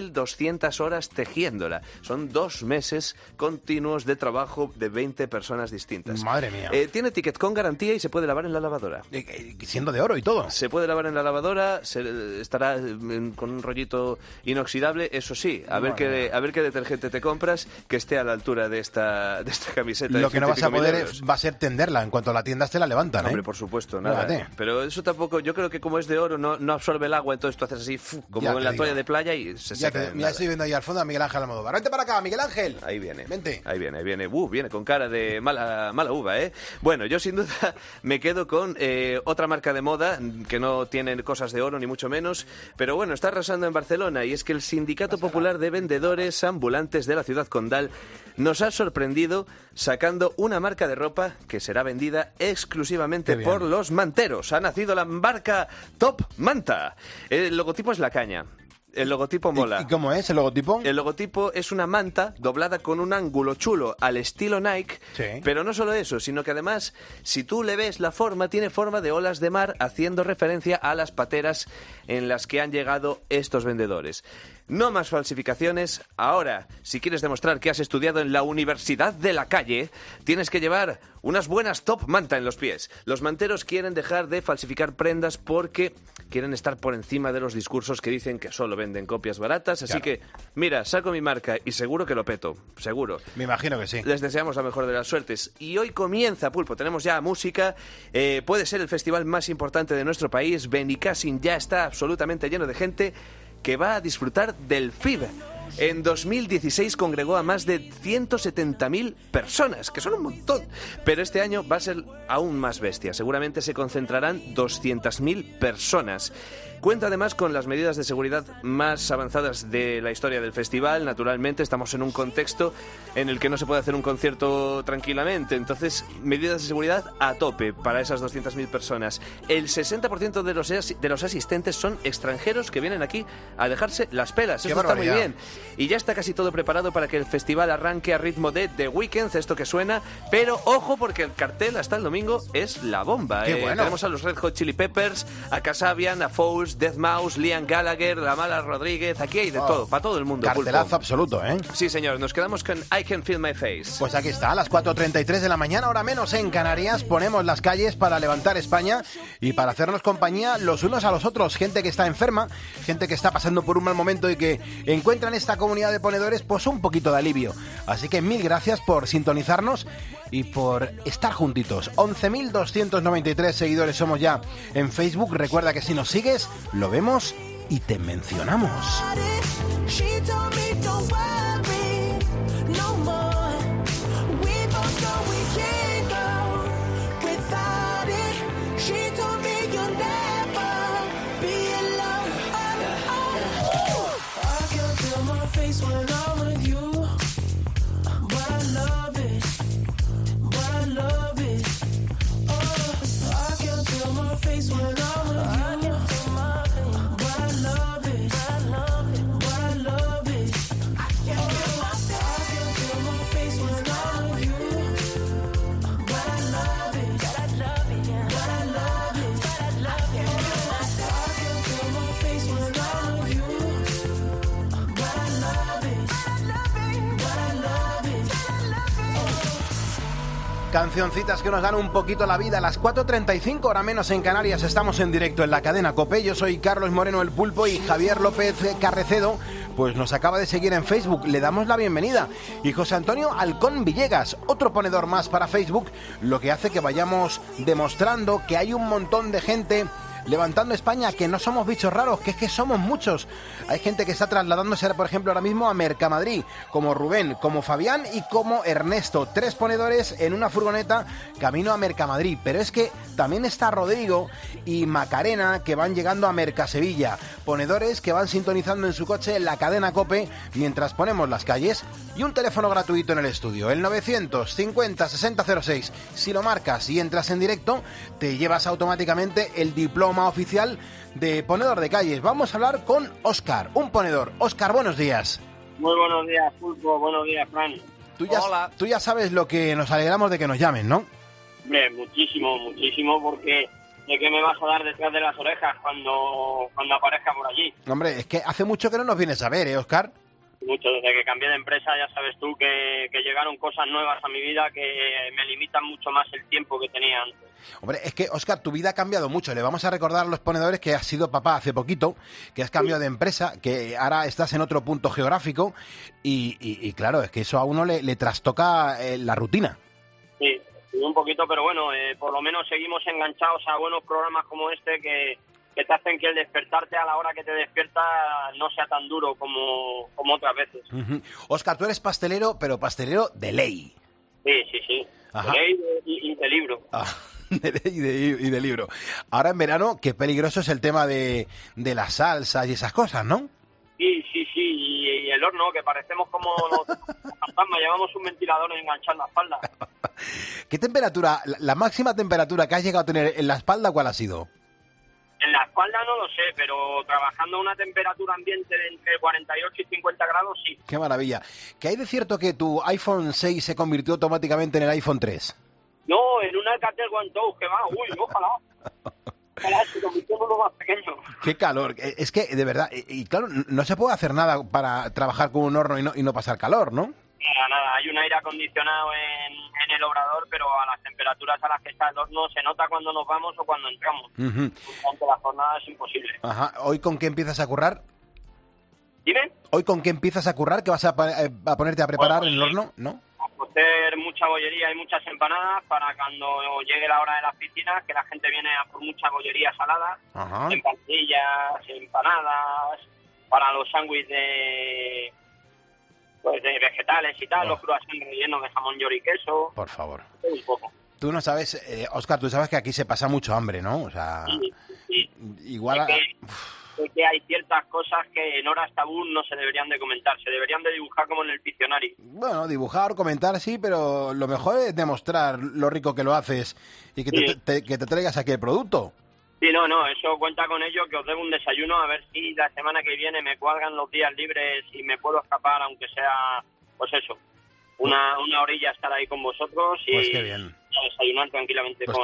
3.200 horas tejiéndola. Son 2 meses continuos de trabajo de 20 personas distintas. Madre mía. Tiene ticket con garantía y se puede lavar en la lavadora. Siendo de oro y todo. Se puede lavar en la lavadora, estará con un rollito inoxidable, eso sí. A ver qué detergente te compras que esté a la altura de esta camiseta. Lo que no vas a poder va a ser tenderla. En cuanto la tiendas te la levantan, Hombre, por supuesto, nada. Pero eso tampoco, yo creo que como es de oro no absorbe el agua, entonces tú haces así, como en la toalla de playa y se seca. Ya estoy viendo ahí al fondo a Miguel Ángel Almodóvar. ¡Vente para acá, Miguel Ángel! Ahí viene. Vente. Ahí viene. Viene con cara de mala uva, ¿eh? Bueno, yo sin duda me quedo con otra marca de moda que no tiene cosas de oro ni mucho menos, pero bueno, está arrasando en Barcelona, y es que el Sindicato Popular de Vendedores Ambulantes de la ciudad condal nos ha sorprendido sacando una marca de ropa que será vendida exclusivamente por los manteros. Ha nacido la marca Top Manta. El logotipo es la caña. El logotipo mola. ¿Y cómo es el logotipo? El logotipo es una manta doblada con un ángulo chulo al estilo Nike, sí. Pero no solo eso, sino que además, si tú le ves la forma, tiene forma de olas de mar, haciendo referencia a las pateras en las que han llegado estos vendedores. No más falsificaciones. Ahora, si quieres demostrar que has estudiado en la Universidad de la Calle, tienes que llevar unas buenas top manta en los pies. Los manteros quieren dejar de falsificar prendas porque quieren estar por encima de los discursos que dicen que solo venden copias baratas. Así que, mira, saco mi marca y seguro que lo peto. Seguro. Me imagino que sí. Les deseamos la mejor de las suertes. Y hoy comienza, Pulpo. Tenemos ya música. Puede ser el festival más importante de nuestro país. Benicassim ya está absolutamente lleno de gente que va a disfrutar del FIB. En 2016 congregó a más de 170.000 personas, que son un montón. Pero este año va a ser aún más bestia. Seguramente se concentrarán 200.000 personas. Cuenta además con las medidas de seguridad más avanzadas de la historia del festival. Naturalmente estamos en un contexto en el que no se puede hacer un concierto tranquilamente. Entonces, medidas de seguridad a tope para esas 200.000 personas. El 60% de los asistentes son extranjeros que vienen aquí a dejarse las pelas. Eso está muy bien. Y ya está casi todo preparado para que el festival arranque a ritmo de The Weeknd, esto que suena. Pero ojo, porque el cartel hasta el domingo es la bomba. Qué bueno. Tenemos a los Red Hot Chili Peppers, a Kasabian, a Fouls, Mouse, Deadmau5, Liam Gallagher, La Mala Rodríguez, aquí hay de todo, para todo el mundo. Cartelazo Pulpo. absoluto, ¿eh? Sí, señor, nos quedamos con I Can Feel My Face. Pues aquí está, a las 4:33 de la mañana, hora menos en Canarias, ponemos las calles para levantar España y para hacernos compañía los unos a los otros. Gente que está enferma, gente que está pasando por un mal momento y que encuentra en esta comunidad de ponedores pues un poquito de alivio. Así que mil gracias por sintonizarnos y por estar juntitos. 11.293 seguidores somos ya en Facebook. Recuerda que si nos sigues, lo vemos y te mencionamos. Cancioncitas que nos dan un poquito la vida. A las 4:35, hora menos en Canarias, estamos en directo en la cadena COPE. Yo soy Carlos Moreno el Pulpo y Javier López Carrecedo pues nos acaba de seguir en Facebook. Le damos la bienvenida. Y José Antonio Alcón Villegas, otro ponedor más para Facebook, lo que hace que vayamos demostrando que hay un montón de gente levantando España, que no somos bichos raros, que es que somos muchos. Hay gente que está trasladándose, por ejemplo, ahora mismo a Mercamadrid, como Rubén, como Fabián y como Ernesto. 3 ponedores en una furgoneta camino a Mercamadrid. Pero es que también está Rodrigo y Macarena, que van llegando a Mercasevilla. Ponedores que van sintonizando en su coche la cadena COPE mientras ponemos las calles. Y un teléfono gratuito en el estudio, el 950-6006. Si lo marcas y entras en directo, te llevas automáticamente el diploma oficial de ponedor de calles. Vamos a hablar con Óscar, un ponedor. Óscar, buenos días. Muy buenos días, Pulpo. Buenos días, Fran. Hola. Tú ya sabes lo que nos alegramos de que nos llamen, ¿no? Hombre, muchísimo, porque ¿de qué me vas a dar detrás de las orejas cuando aparezca por allí? Hombre, es que hace mucho que no nos vienes a ver, ¿eh, Óscar? Mucho, desde que cambié de empresa ya sabes tú que llegaron cosas nuevas a mi vida que me limitan mucho más el tiempo que tenía antes. Hombre, es que, Óscar, tu vida ha cambiado mucho. Le vamos a recordar a los ponedores que has sido papá hace poquito, que has cambiado de empresa, que ahora estás en otro punto geográfico y claro, es que eso a uno le trastoca la rutina. Sí, un poquito, pero bueno, por lo menos seguimos enganchados a buenos programas como este que te hacen que el despertarte a la hora que te despierta no sea tan duro como otras veces. Uh-huh. Óscar, tú eres pastelero, pero pastelero de ley. Sí. Ajá. De ley y de libro. Ah, de ley y de libro. Ahora en verano, qué peligroso es el tema de las salsas y esas cosas, ¿no? Sí, y el horno, que parecemos como los fantasmas, llevamos un ventilador enganchado en la espalda. ¿Qué temperatura, la máxima temperatura que has llegado a tener en la espalda, cuál ha sido? En la espalda no lo sé, pero trabajando a una temperatura ambiente de entre 48 y 50 grados, sí. ¡Qué maravilla! ¿Qué hay de cierto que tu iPhone 6 se convirtió automáticamente en el iPhone 3? No, en un Alcatel One Touch, que va, ojalá. Ojalá se convirtió en uno más pequeño. ¡Qué calor! Es que, de verdad, y claro, no se puede hacer nada para trabajar con un horno y no pasar calor, ¿no? Nada, hay un aire acondicionado en el obrador, pero a las temperaturas a las que está el horno se nota cuando nos vamos o cuando entramos. Uh-huh. Durante la jornada es imposible. Ajá. ¿Hoy con qué empiezas a currar? ¿Dime? ¿Hoy con qué empiezas a currar? ¿Que vas a ponerte a preparar en el horno? ¿No? A hacer mucha bollería y muchas empanadas para cuando llegue la hora de las piscinas, que la gente viene a por mucha bollería salada, empanadillas, empanadas, para los sándwiches de vegetales y tal, los croissants rellenos de jamón, york y queso. Por favor. Un poco. Tú no sabes, Óscar, tú sabes que aquí se pasa mucho hambre, ¿no? O sea, sí. Igual... Es que hay ciertas cosas que en horas tabú no se deberían de comentar, se deberían de dibujar como en el Piccionari. Bueno, dibujar, comentar, sí, pero lo mejor es demostrar lo rico que lo haces y que te traigas aquí el producto. Sí, no, eso cuenta con ello, que os debo un desayuno, a ver si la semana que viene me cuadran los días libres y me puedo escapar, aunque sea, pues eso, una orilla estar ahí con vosotros y pues qué bien. desayunar tranquilamente pues con... Qué bien.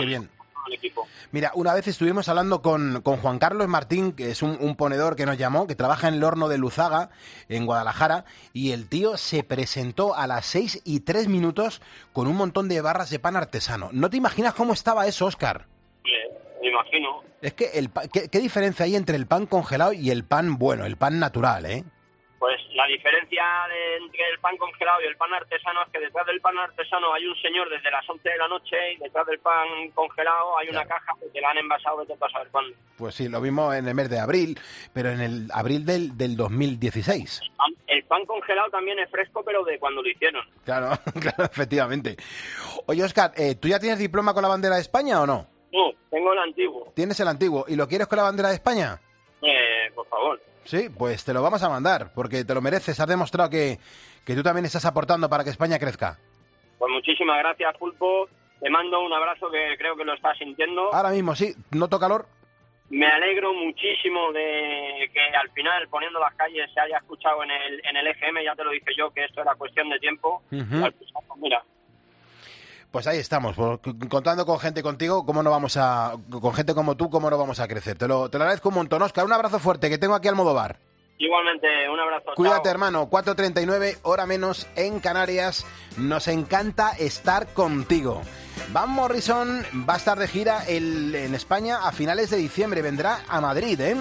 el equipo. Mira, una vez estuvimos hablando con Juan Carlos Martín, que es un ponedor que nos llamó, que trabaja en el horno de Luzaga, en Guadalajara, y el tío se presentó a las 6:03 con un montón de barras de pan artesano. ¿No te imaginas cómo estaba eso, Óscar? Me imagino. Es que ¿qué diferencia hay entre el pan congelado y el pan bueno, el pan natural, eh? Pues la diferencia entre el pan congelado y el pan artesano es que detrás del pan artesano hay un señor desde las 11 de la noche y detrás del pan congelado hay una caja que la han envasado de todo a saber cuándo. Pues sí, lo vimos en el mes de abril, pero en el abril del 2016. El pan congelado también es fresco, pero de cuando lo hicieron. Claro, claro, efectivamente. Oye, Óscar, ¿tú ya tienes diploma con la bandera de España o no? No, tengo el antiguo. ¿Tienes el antiguo? ¿Y lo quieres con la bandera de España? Por favor. Sí, pues te lo vamos a mandar, porque te lo mereces. Has demostrado que tú también estás aportando para que España crezca. Pues muchísimas gracias, Pulpo. Te mando un abrazo que creo que lo estás sintiendo. Ahora mismo, sí. ¿Noto calor? Me alegro muchísimo de que al final, poniendo las calles, se haya escuchado en el EGM. Ya te lo dije yo, que esto era cuestión de tiempo. Uh-huh. Al final, pues mira. Pues ahí estamos, contando con gente contigo, con gente como tú, cómo no vamos a crecer. Te lo agradezco un montón, Óscar. Un abrazo fuerte, que tengo aquí al Almodóvar. Igualmente, un abrazo. Cuídate, chao. hermano. 4:39, hora menos en Canarias. Nos encanta estar contigo. Van Morrison va a estar de gira en España a finales de diciembre. Vendrá a Madrid, ¿eh?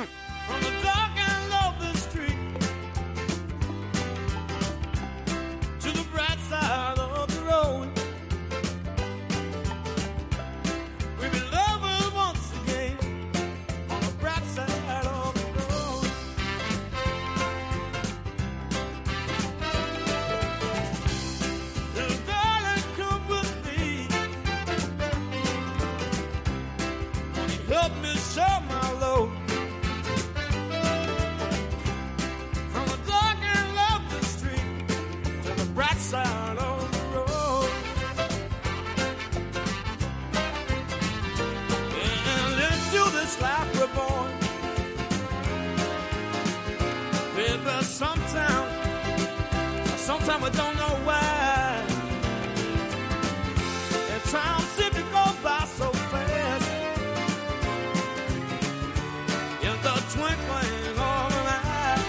Help me share my load. From the dark and lovely street to the bright side of the road. And into this life we're born. Baby, sometimes we don't know why. And time seems to go by so fast. Twinkling of an eye.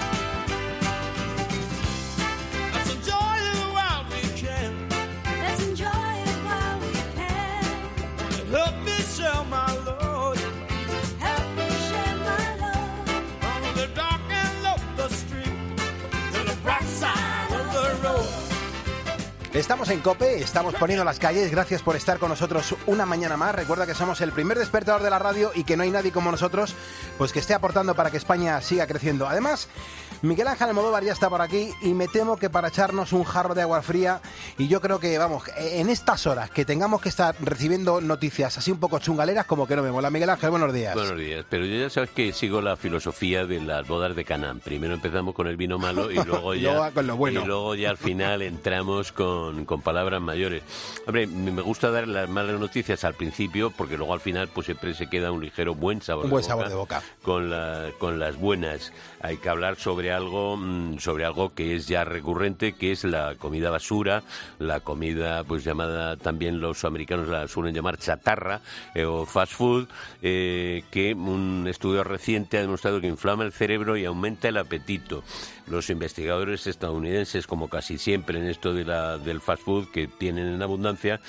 Let's enjoy it while we can. Let's enjoy it while we can. Help me share my load. Help me share my load. From the dark and lonely street to the bright side of the road. Estamos en COPE, estamos poniendo las calles. Gracias por estar con nosotros una mañana más. Recuerda que somos el primer despertador de la radio y que no hay nadie como nosotros pues que esté aportando para que España siga creciendo. Además, Miguel Ángel Almodóvar ya está por aquí y me temo que para echarnos un jarro de agua fría, y yo creo que, vamos, en estas horas que tengamos que estar recibiendo noticias así un poco chungaleras, como que no me mola. Miguel Ángel, buenos días. Buenos días, pero yo ya sabes que sigo la filosofía de las bodas de Canaán. Primero empezamos con el vino malo y luego ya, luego con lo bueno. Y luego ya al final entramos con palabras mayores. Hombre, me gusta dar las malas noticias al principio porque luego al final pues siempre se queda un ligero buen sabor de boca. Con las buenas. Hay que hablar sobre algo que es ya recurrente, que es la comida basura, la comida pues llamada, también los americanos la suelen llamar chatarra o fast food, que un estudio reciente ha demostrado que inflama el cerebro y aumenta el apetito. Los investigadores estadounidenses, como casi siempre en esto del fast food que tienen en abundancia,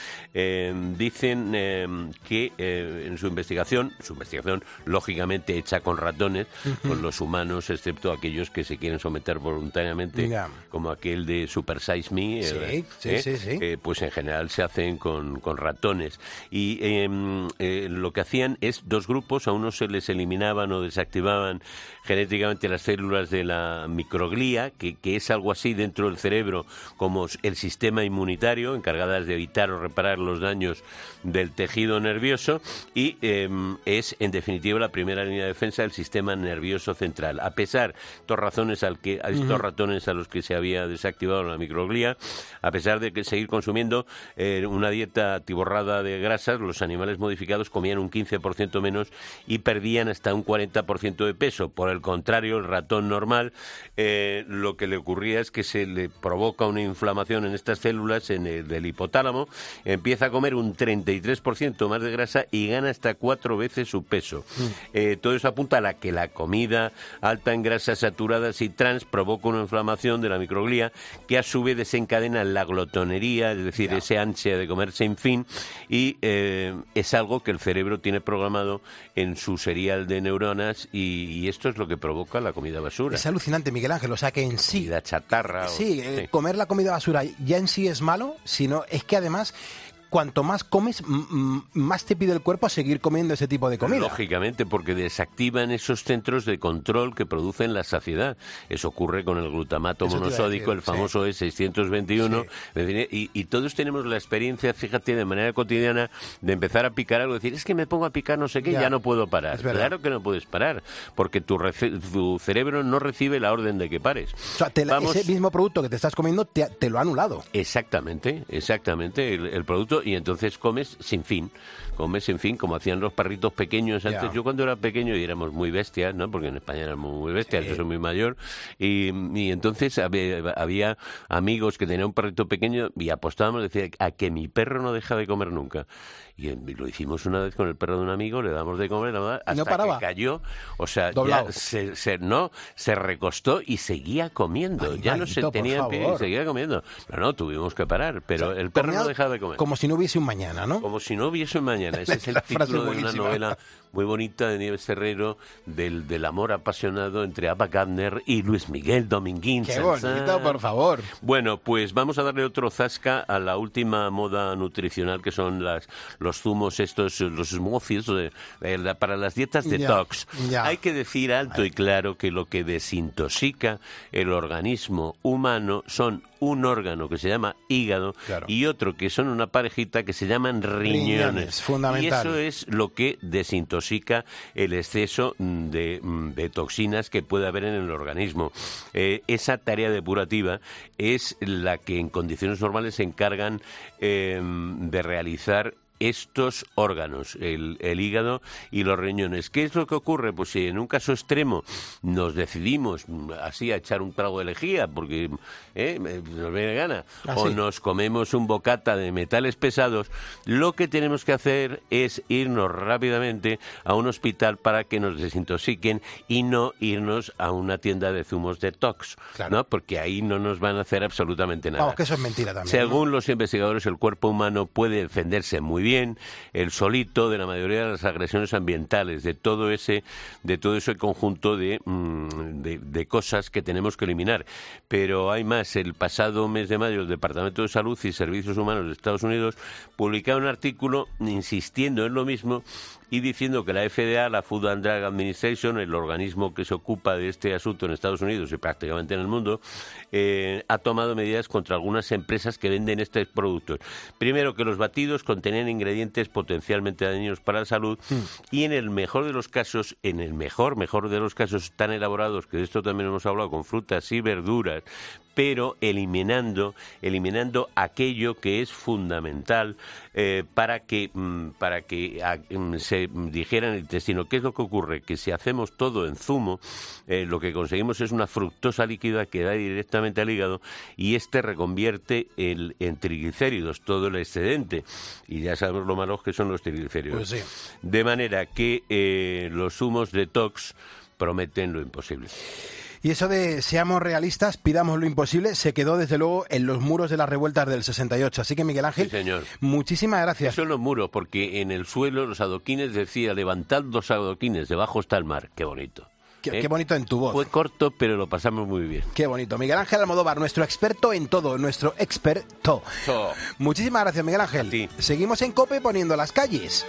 dicen que en su investigación lógicamente hecha con ratones, con los humanos, excepto aquellos que se quieren someter voluntariamente, como aquel de Super Size Me, pues en general se hacen con ratones. Y lo que hacían es dos grupos, a unos se les eliminaban o desactivaban genéticamente las células de la microglía, que es algo así dentro del cerebro como el sistema inmunitario, encargadas de evitar o reparar los daños del tejido nervioso, y es en definitiva la primera línea de defensa del sistema nervioso central. A pesar, estos estos ratones a los que se había desactivado la microglía. A pesar de que seguir consumiendo una dieta atiborrada de grasas, los animales modificados comían un 15% menos y perdían hasta un 40% de peso. Por el contrario, el ratón normal, lo que le ocurría es que se le provoca una inflamación en estas células del hipotálamo, empieza a comer un 33% más de grasa y gana hasta 4 veces su peso. Todo eso apunta a que la comida alta en grasas saturadas y trans provoca una inflamación de la microglía que a su vez desencadena la glotonería, es decir, ese ansia de comer sin fin, y es algo que el cerebro tiene programado en su serial de neuronas y esto es lo que provoca la comida basura. Es alucinante, Miguel Ángel, o sea que en sí... La chatarra. Comer la comida basura ya en sí es malo, sino es que además... Cuanto más comes, más te pide el cuerpo a seguir comiendo ese tipo de comida. Lógicamente, porque desactivan esos centros de control que producen la saciedad. Eso ocurre con el glutamato monosódico, el famoso E621. Y todos tenemos la experiencia, fíjate, de manera cotidiana, de empezar a picar algo, decir, es que me pongo a picar no sé qué, ya no puedo parar. Claro que no puedes parar, porque tu cerebro no recibe la orden de que pares. O sea, ese mismo producto que te estás comiendo te lo ha anulado. Exactamente. El producto. Y entonces comes sin fin, como hacían los perritos pequeños antes. Yo cuando era pequeño, y éramos muy bestias, ¿no? Porque en España éramos muy bestias, yo soy muy mayor, y entonces había amigos que tenían un perrito pequeño y apostábamos, decía, a que mi perro no deja de comer nunca. Y lo hicimos una vez con el perro de un amigo, le damos de comer hasta que cayó, o sea, ya se recostó y seguía comiendo. Ya no se tenía pie y seguía comiendo. No, tuvimos que parar, pero el perro no dejaba de comer. Como si no hubiese un mañana, ¿no? Como si no hubiese un mañana. Ese es el título de una novela muy bonita de Nieves Herrero, del amor apasionado entre Ava Gardner y Luis Miguel Dominguín. ¡Qué bonito, por favor! Bueno, pues vamos a darle otro zasca a la última moda nutricional, que son los zumos estos, los smoothies, para las dietas detox. Hay que decir alto y claro que lo que desintoxica el organismo humano son un órgano que se llama hígado y otro que son una parejita que se llaman riñones. Fundamental. Y eso es lo que desintoxica el exceso de toxinas que puede haber en el organismo. Esa tarea depurativa es la que en condiciones normales se encargan de realizar estos órganos, el hígado y los riñones. ¿Qué es lo que ocurre? Pues si en un caso extremo nos decidimos así a echar un trago de lejía porque nos viene gana, o nos comemos un bocata de metales pesados, lo que tenemos que hacer es irnos rápidamente a un hospital para que nos desintoxiquen y no irnos a una tienda de zumos detox, ¿no? Porque ahí no nos van a hacer absolutamente nada. Vamos, que eso es mentira también. Según los investigadores, el cuerpo humano puede defenderse muy bien el solito de la mayoría de las agresiones ambientales, de todo ese conjunto de cosas que tenemos que eliminar. Pero hay más. El pasado mes de mayo, el Departamento de Salud y Servicios Humanos de Estados Unidos publicaba un artículo insistiendo en lo mismo y diciendo que la FDA, la Food and Drug Administration, el organismo que se ocupa de este asunto en Estados Unidos y prácticamente en el mundo, ha tomado medidas contra algunas empresas que venden estos productos. Primero, que los batidos contenían ingredientes potencialmente dañinos para la salud y en el mejor de los casos, mejor de los casos tan elaborados, que de esto también hemos hablado, con frutas y verduras, pero eliminando aquello que es fundamental para que se digiera en el intestino. ¿Qué es lo que ocurre? Que si hacemos todo en zumo, lo que conseguimos es una fructosa líquida que da directamente al hígado y este reconvierte en triglicéridos todo el excedente. Y ya sabemos lo malos que son los triglicéridos. Pues sí. De manera que los zumos detox prometen lo imposible. Y eso de seamos realistas, pidamos lo imposible, se quedó desde luego en los muros de las revueltas del 68. Así que, Miguel Ángel, sí, señor, muchísimas gracias. Eso en los muros, porque en el suelo los adoquines decía, levantad los adoquines, debajo está el mar. Qué bonito. Qué bonito en tu voz. Fue corto, pero lo pasamos muy bien. Qué bonito. Miguel Ángel Almodóvar, nuestro experto en todo, nuestro experto. Muchísimas gracias, Miguel Ángel. A ti. Seguimos en COPE poniendo las calles.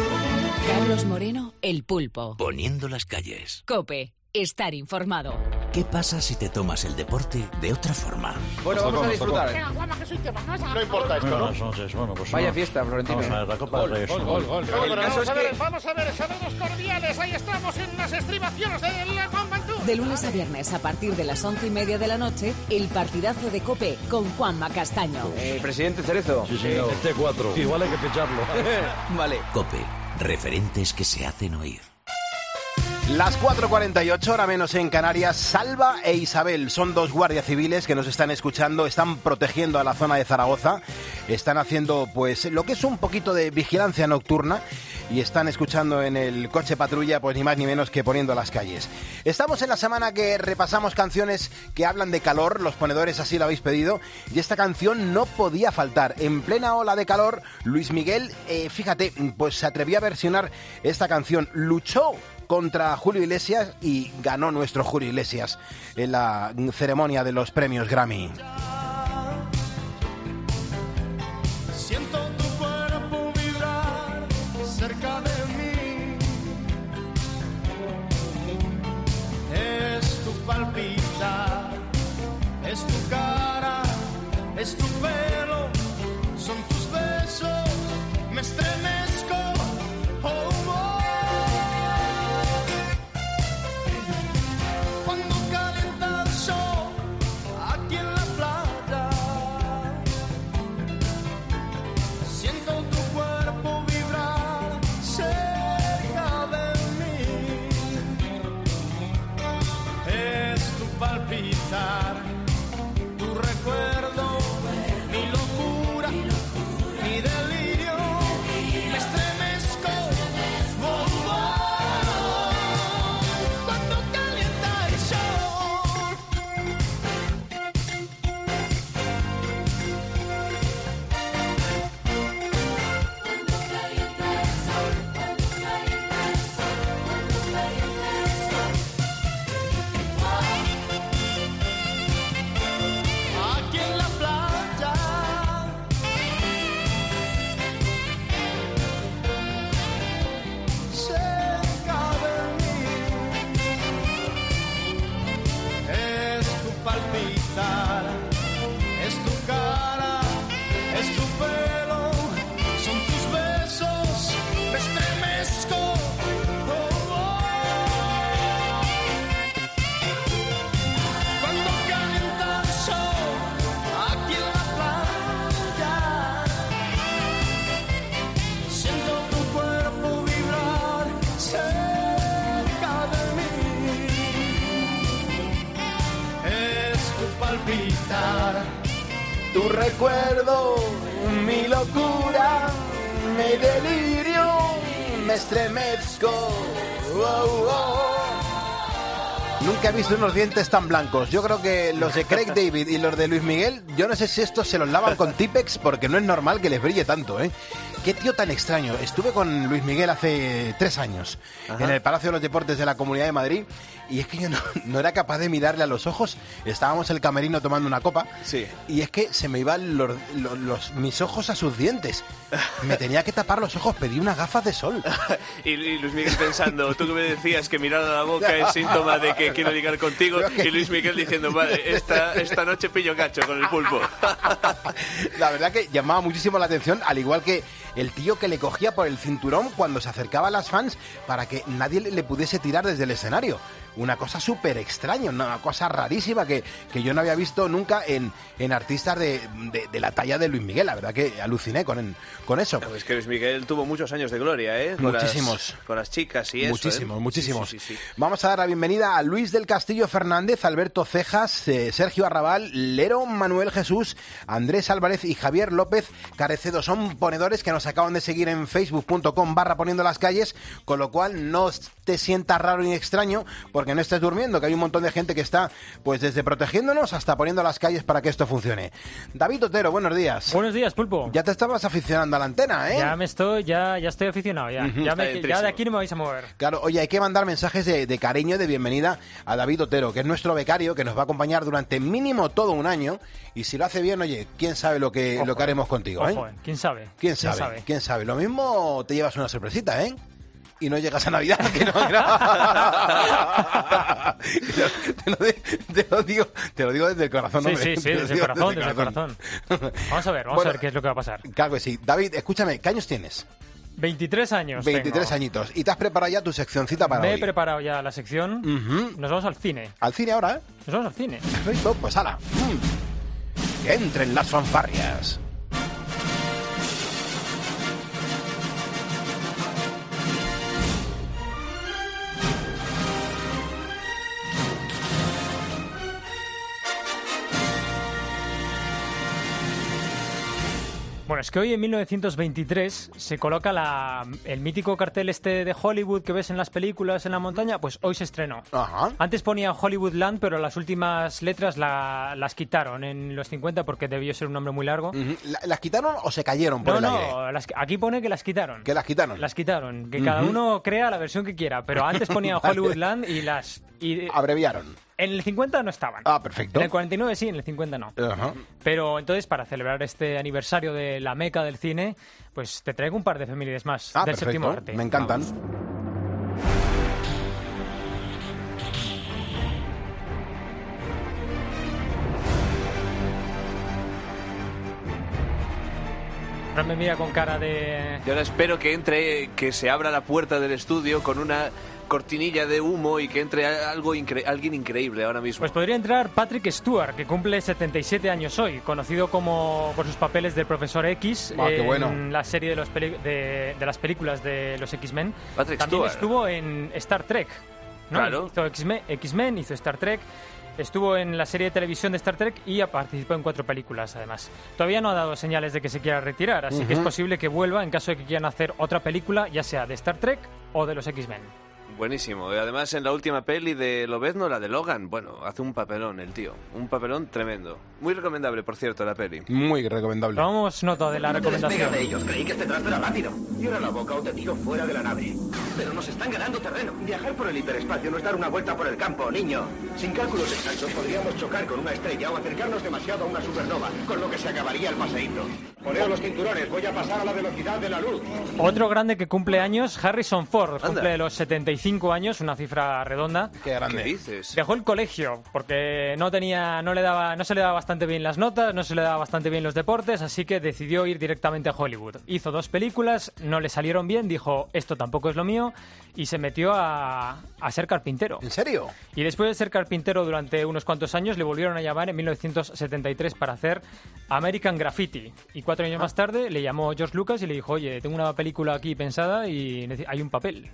Carlos Moreno, El Pulpo. Poniendo las calles. COPE, estar informado. ¿Qué pasa si te tomas el deporte de otra forma? Bueno, vamos a disfrutar. Venga, Juanma, que soy tema. No importa esto, ¿no? Buenas noches, bueno, pues Vaya fiesta, Florentino. Vamos a ver, la Copa del Rey. Gol. Vamos a ver, saludos cordiales. Ahí estamos en unas estribaciones del Mont Ventoux. De lunes a viernes, a partir de las 11:30 de la noche, el partidazo de COPE con Juanma Castaño. Presidente Cerezo. Sí, señor. El T4. Igual hay que ficharlo. Vale. COPE. Referentes que se hacen oír. Las 4:48, hora menos en Canarias. Salva e Isabel son dos guardias civiles que nos están escuchando, están protegiendo a la zona de Zaragoza, están haciendo pues lo que es un poquito de vigilancia nocturna y están escuchando en el coche patrulla pues ni más ni menos que poniendo las calles. Estamos en la semana que repasamos canciones que hablan de calor, los ponedores así lo habéis pedido, y esta canción no podía faltar. En plena ola de calor, Luis Miguel, fíjate, pues se atrevió a versionar esta canción, luchó contra Julio Iglesias y ganó nuestro Julio Iglesias en la ceremonia de los premios Grammy. Siento tu cuerpo vibrar cerca de mí. Es tu palpitar, es tu cara, es tu pelo, son tus besos, me estremezco. Oh, oh. Cuando calienta el sol aquí en la playa, siento tu cuerpo vibrar cerca de mí. Es tu palpitar, tu recuerdo, mi locura, mi delirio, me estremezco. Oh, oh, cuando calienta el sol. Aquí en la playa, cerca de mí, es tu palpitar, es tu cara, es tu pelo, son tus besos, me estremezco. Oh, oh. Cuando calienta el sol aquí en la playa, siento tu cuerpo vibrar cerca de mí. Es tu palpitar, Tu recuerdo, mi locura, mi delirio, me estremezco. Oh, oh. Nunca he visto unos dientes tan blancos. Yo creo que los de Craig David y los de Luis Miguel, yo no sé si estos se los lavan con Tipex porque no es normal que les brille tanto, ¿eh? Qué tío tan extraño. Estuve con Luis Miguel hace 3 años en el Palacio de los Deportes de la Comunidad de Madrid y es que yo no era capaz de mirarle a los ojos. Estábamos en el camerino tomando una copa y es que se me iban mis ojos a sus dientes. Me tenía que tapar los ojos, pedí unas gafas de sol. Y Luis Miguel pensando, tú que me decías que mirar a la boca es síntoma de que quiero ligar contigo, y Luis Miguel diciendo, vale, esta noche pillo cacho con el pulpo. La verdad que llamaba muchísimo la atención, al igual que el tío que le cogía por el cinturón cuando se acercaba a las fans para que nadie le pudiese tirar desde el escenario. Una cosa súper extraña, una cosa rarísima que yo no había visto nunca en artistas de la talla de Luis Miguel. La verdad que aluciné con eso. No, es que Luis Miguel tuvo muchos años de gloria, ¿eh? Muchísimos. Con las chicas y muchísimos, eso, ¿eh? Muchísimos. Sí. Vamos a dar la bienvenida a Luis del Castillo Fernández, Alberto Cejas, Sergio Arrabal, Lero Manuel Jesús, Andrés Álvarez y Javier López Carecedo. Son ponedores que nos acaban de seguir en facebook.com/poniendo las calles, con lo cual no te sientas raro ni extraño porque no estés durmiendo, que hay un montón de gente que está pues desde protegiéndonos hasta poniendo las calles para que esto funcione. David Otero, buenos días. Buenos días, Pulpo. Ya te estabas aficionando a la antena, ¿eh? Ya estoy aficionado, ya. Ya de aquí no me vais a mover. Claro, oye, hay que mandar mensajes de cariño, de bienvenida a David Otero, que es nuestro becario, que nos va a acompañar durante mínimo todo un año, y si lo hace bien, oye, quién sabe lo que haremos contigo, ¿eh? Ojo, ¿quién sabe? ¿Quién sabe? Lo mismo te llevas una sorpresita, ¿eh? y no llegas a Navidad. Que no. Te lo digo desde el corazón, hombre. Sí, desde el corazón. Vamos a ver qué es lo que va a pasar. Claro que sí. David, escúchame, ¿qué años tienes? 23 años 23 tengo. añitos. ¿Y te has preparado ya tu seccioncita para hoy? Me he preparado ya la sección. Nos vamos al cine. ¿Al cine ahora, Nos vamos al cine. Perfecto, pues hala. Que entren las fanfarrias. Bueno, es que hoy en 1923 se coloca el mítico cartel este de Hollywood que ves en las películas en la montaña, pues hoy se estrenó. Ajá. Antes ponía Hollywoodland, pero las últimas letras las quitaron en los 50 porque debió ser un nombre muy largo. ¿Las quitaron o se cayeron por el aire? No, aquí pone que las quitaron. ¿Que las quitaron? Las quitaron, que cada uno crea la versión que quiera, pero antes ponía Hollywoodland y abreviaron. En el 50 no estaban. Ah, perfecto. En el 49 sí, en el 50 no. Ajá. Pero entonces, para celebrar este aniversario de la meca del cine, pues te traigo un par de efemérides más del perfecto. séptimo arte. Me encantan. Vamos. Ahora me mira con cara de... Yo ahora espero que se abra la puerta del estudio con una cortinilla de humo y que entre alguien increíble ahora mismo. Pues podría entrar Patrick Stewart, que cumple 77 años hoy, conocido por sus papeles del Profesor X en la serie de las películas de los X-Men. Patrick También Stewart estuvo en Star Trek, ¿no? Claro. Hizo X-Men, hizo Star Trek. Estuvo en la serie de televisión de Star Trek y participó en 4 películas, además. Todavía no ha dado señales de que se quiera retirar, así que es posible que vuelva en caso de que quieran hacer otra película, ya sea de Star Trek o de los X-Men. Buenísimo. Además, en la última peli de Lobezno, la de Logan, bueno, hace un papelón el tío. Un papelón tremendo. Muy recomendable, por cierto, la peli. Muy recomendable. Tomamos nota de la recomendación. De ellos. Creí que este trasto era rápido. Cierra la boca o te tiro fuera de la nave. Pero nos están ganando terreno. Viajar por el hiperespacio no es dar una vuelta por el campo, niño. Sin cálculos exactos podríamos chocar con una estrella o acercarnos demasiado a una supernova, con lo que se acabaría el paseíto. Poneo los cinturones, voy a pasar a la velocidad de la luz. Otro grande que cumple años, Harrison Ford, cumple los 75 años, una cifra redonda. Qué grande. ¿Qué dices? Dejó el colegio porque no se le daba bastante bien las notas, no se le daba bastante bien los deportes, así que decidió ir directamente a Hollywood. Hizo 2 películas, no le salieron bien, dijo, esto tampoco es lo mío, y se metió a ser carpintero. ¿En serio? Y después de ser carpintero durante unos cuantos años, le volvieron a llamar en 1973 para hacer American Graffiti. Y 4 años más tarde le llamó George Lucas y le dijo, oye, tengo una película aquí pensada y hay un papel.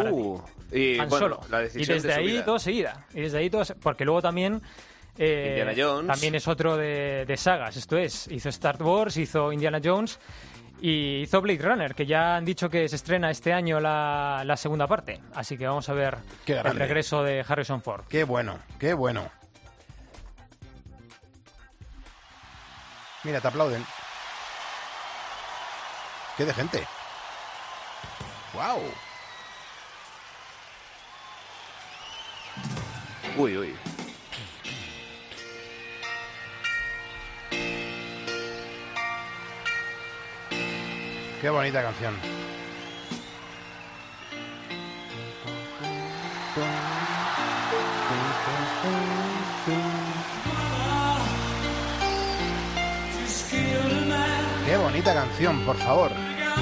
Y Han bueno, Solo. la decisión Y desde de su ahí vida. todo seguida. Y desde ahí todo, porque luego también Indiana Jones. también es otro de sagas. Esto es, hizo Star Wars, hizo Indiana Jones y hizo Blade Runner, que ya han dicho que se estrena este año la segunda parte. Así que vamos a ver el regreso de Harrison Ford. Qué bueno, qué bueno. Mira, te aplauden. Qué de gente. ¡Wow! Uy. Qué bonita canción. Qué bonita canción, por favor.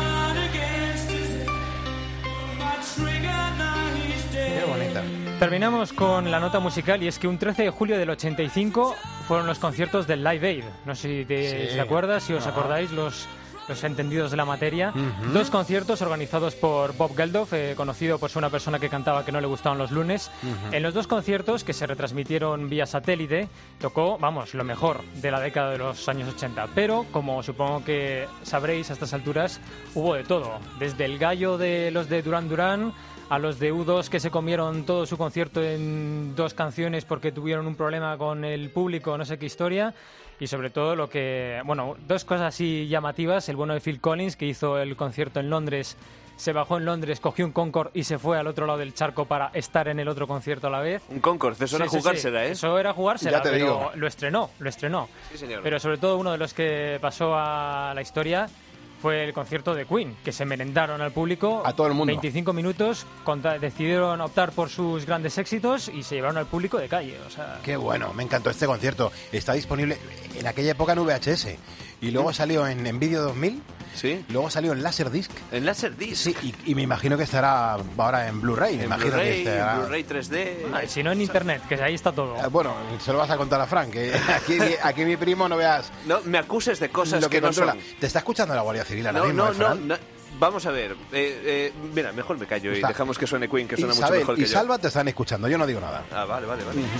Qué bonita. Terminamos con la nota musical y es que un 13 de julio del 85 fueron los conciertos del Live Aid. No sé si te acuerdas, si os acordáis, los entendidos de la materia. 2 conciertos organizados por Bob Geldof, conocido por ser una persona que cantaba que no le gustaban los lunes. En los 2 conciertos, que se retransmitieron vía satélite, tocó, lo mejor de la década de los años 80. Pero, como supongo que sabréis a estas alturas, hubo de todo. Desde el gallo de los de Duran Duran a los de U2 que se comieron todo su concierto en 2 canciones porque tuvieron un problema con el público, no sé qué historia. Y sobre todo 2 cosas así llamativas. El bueno de Phil Collins, que hizo el concierto en Londres, se bajó en Londres, cogió un Concorde y se fue al otro lado del charco para estar en el otro concierto a la vez. Un Concorde, eso era jugársela, ¿eh? Eso era jugársela, pero digo. lo estrenó. Sí, señor. Pero sobre todo uno de los que pasó a la historia fue el concierto de Queen, que se merendaron al público a todo el mundo. 25 minutos, decidieron optar por sus grandes éxitos y se llevaron al público de calle. O sea... Qué bueno, me encantó este concierto. Está disponible en aquella época en VHS y luego salió en Vídeo 2000. Sí. Luego salió en Laserdisc. ¿En Laserdisc? Sí, y me imagino que estará ahora en Blu-ray. En Blu-ray, Blu-ray 3D. Si no en Internet, que ahí está todo. Bueno, se lo vas a contar a Frank, que aquí mi primo no veas... No me acuses de cosas lo que no controla. son. ¿Te está escuchando la Guardia Civil ahora mismo, Fran? No. Vamos a ver. Mira, mejor me callo y dejamos que suene Queen, que suena mucho mejor que yo. Y Salva te están escuchando, yo no digo nada. Ah, vale.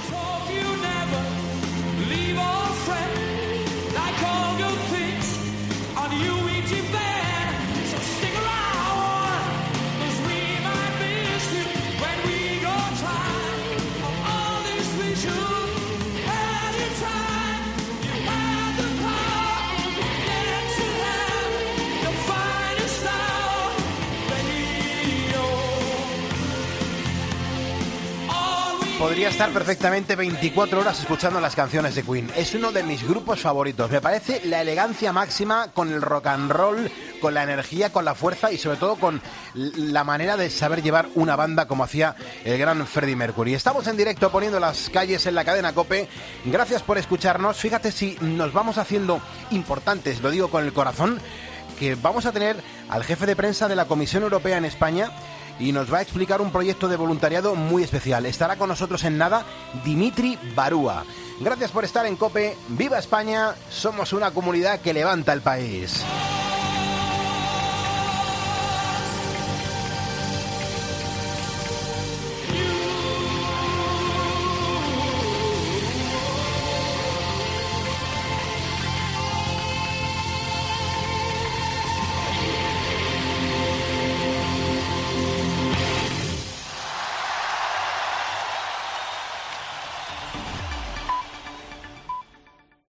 Podría estar perfectamente 24 horas escuchando las canciones de Queen. Es uno de mis grupos favoritos. Me parece la elegancia máxima con el rock and roll, con la energía, con la fuerza y sobre todo con la manera de saber llevar una banda como hacía el gran Freddie Mercury. Estamos en directo poniendo las calles en la cadena COPE. Gracias por escucharnos. Fíjate si nos vamos haciendo importantes, lo digo con el corazón, que vamos a tener al jefe de prensa de la Comisión Europea en España y nos va a explicar un proyecto de voluntariado muy especial. Estará con nosotros en nada Dimitri Barúa. Gracias por estar en COPE. ¡Viva España! Somos una comunidad que levanta el país.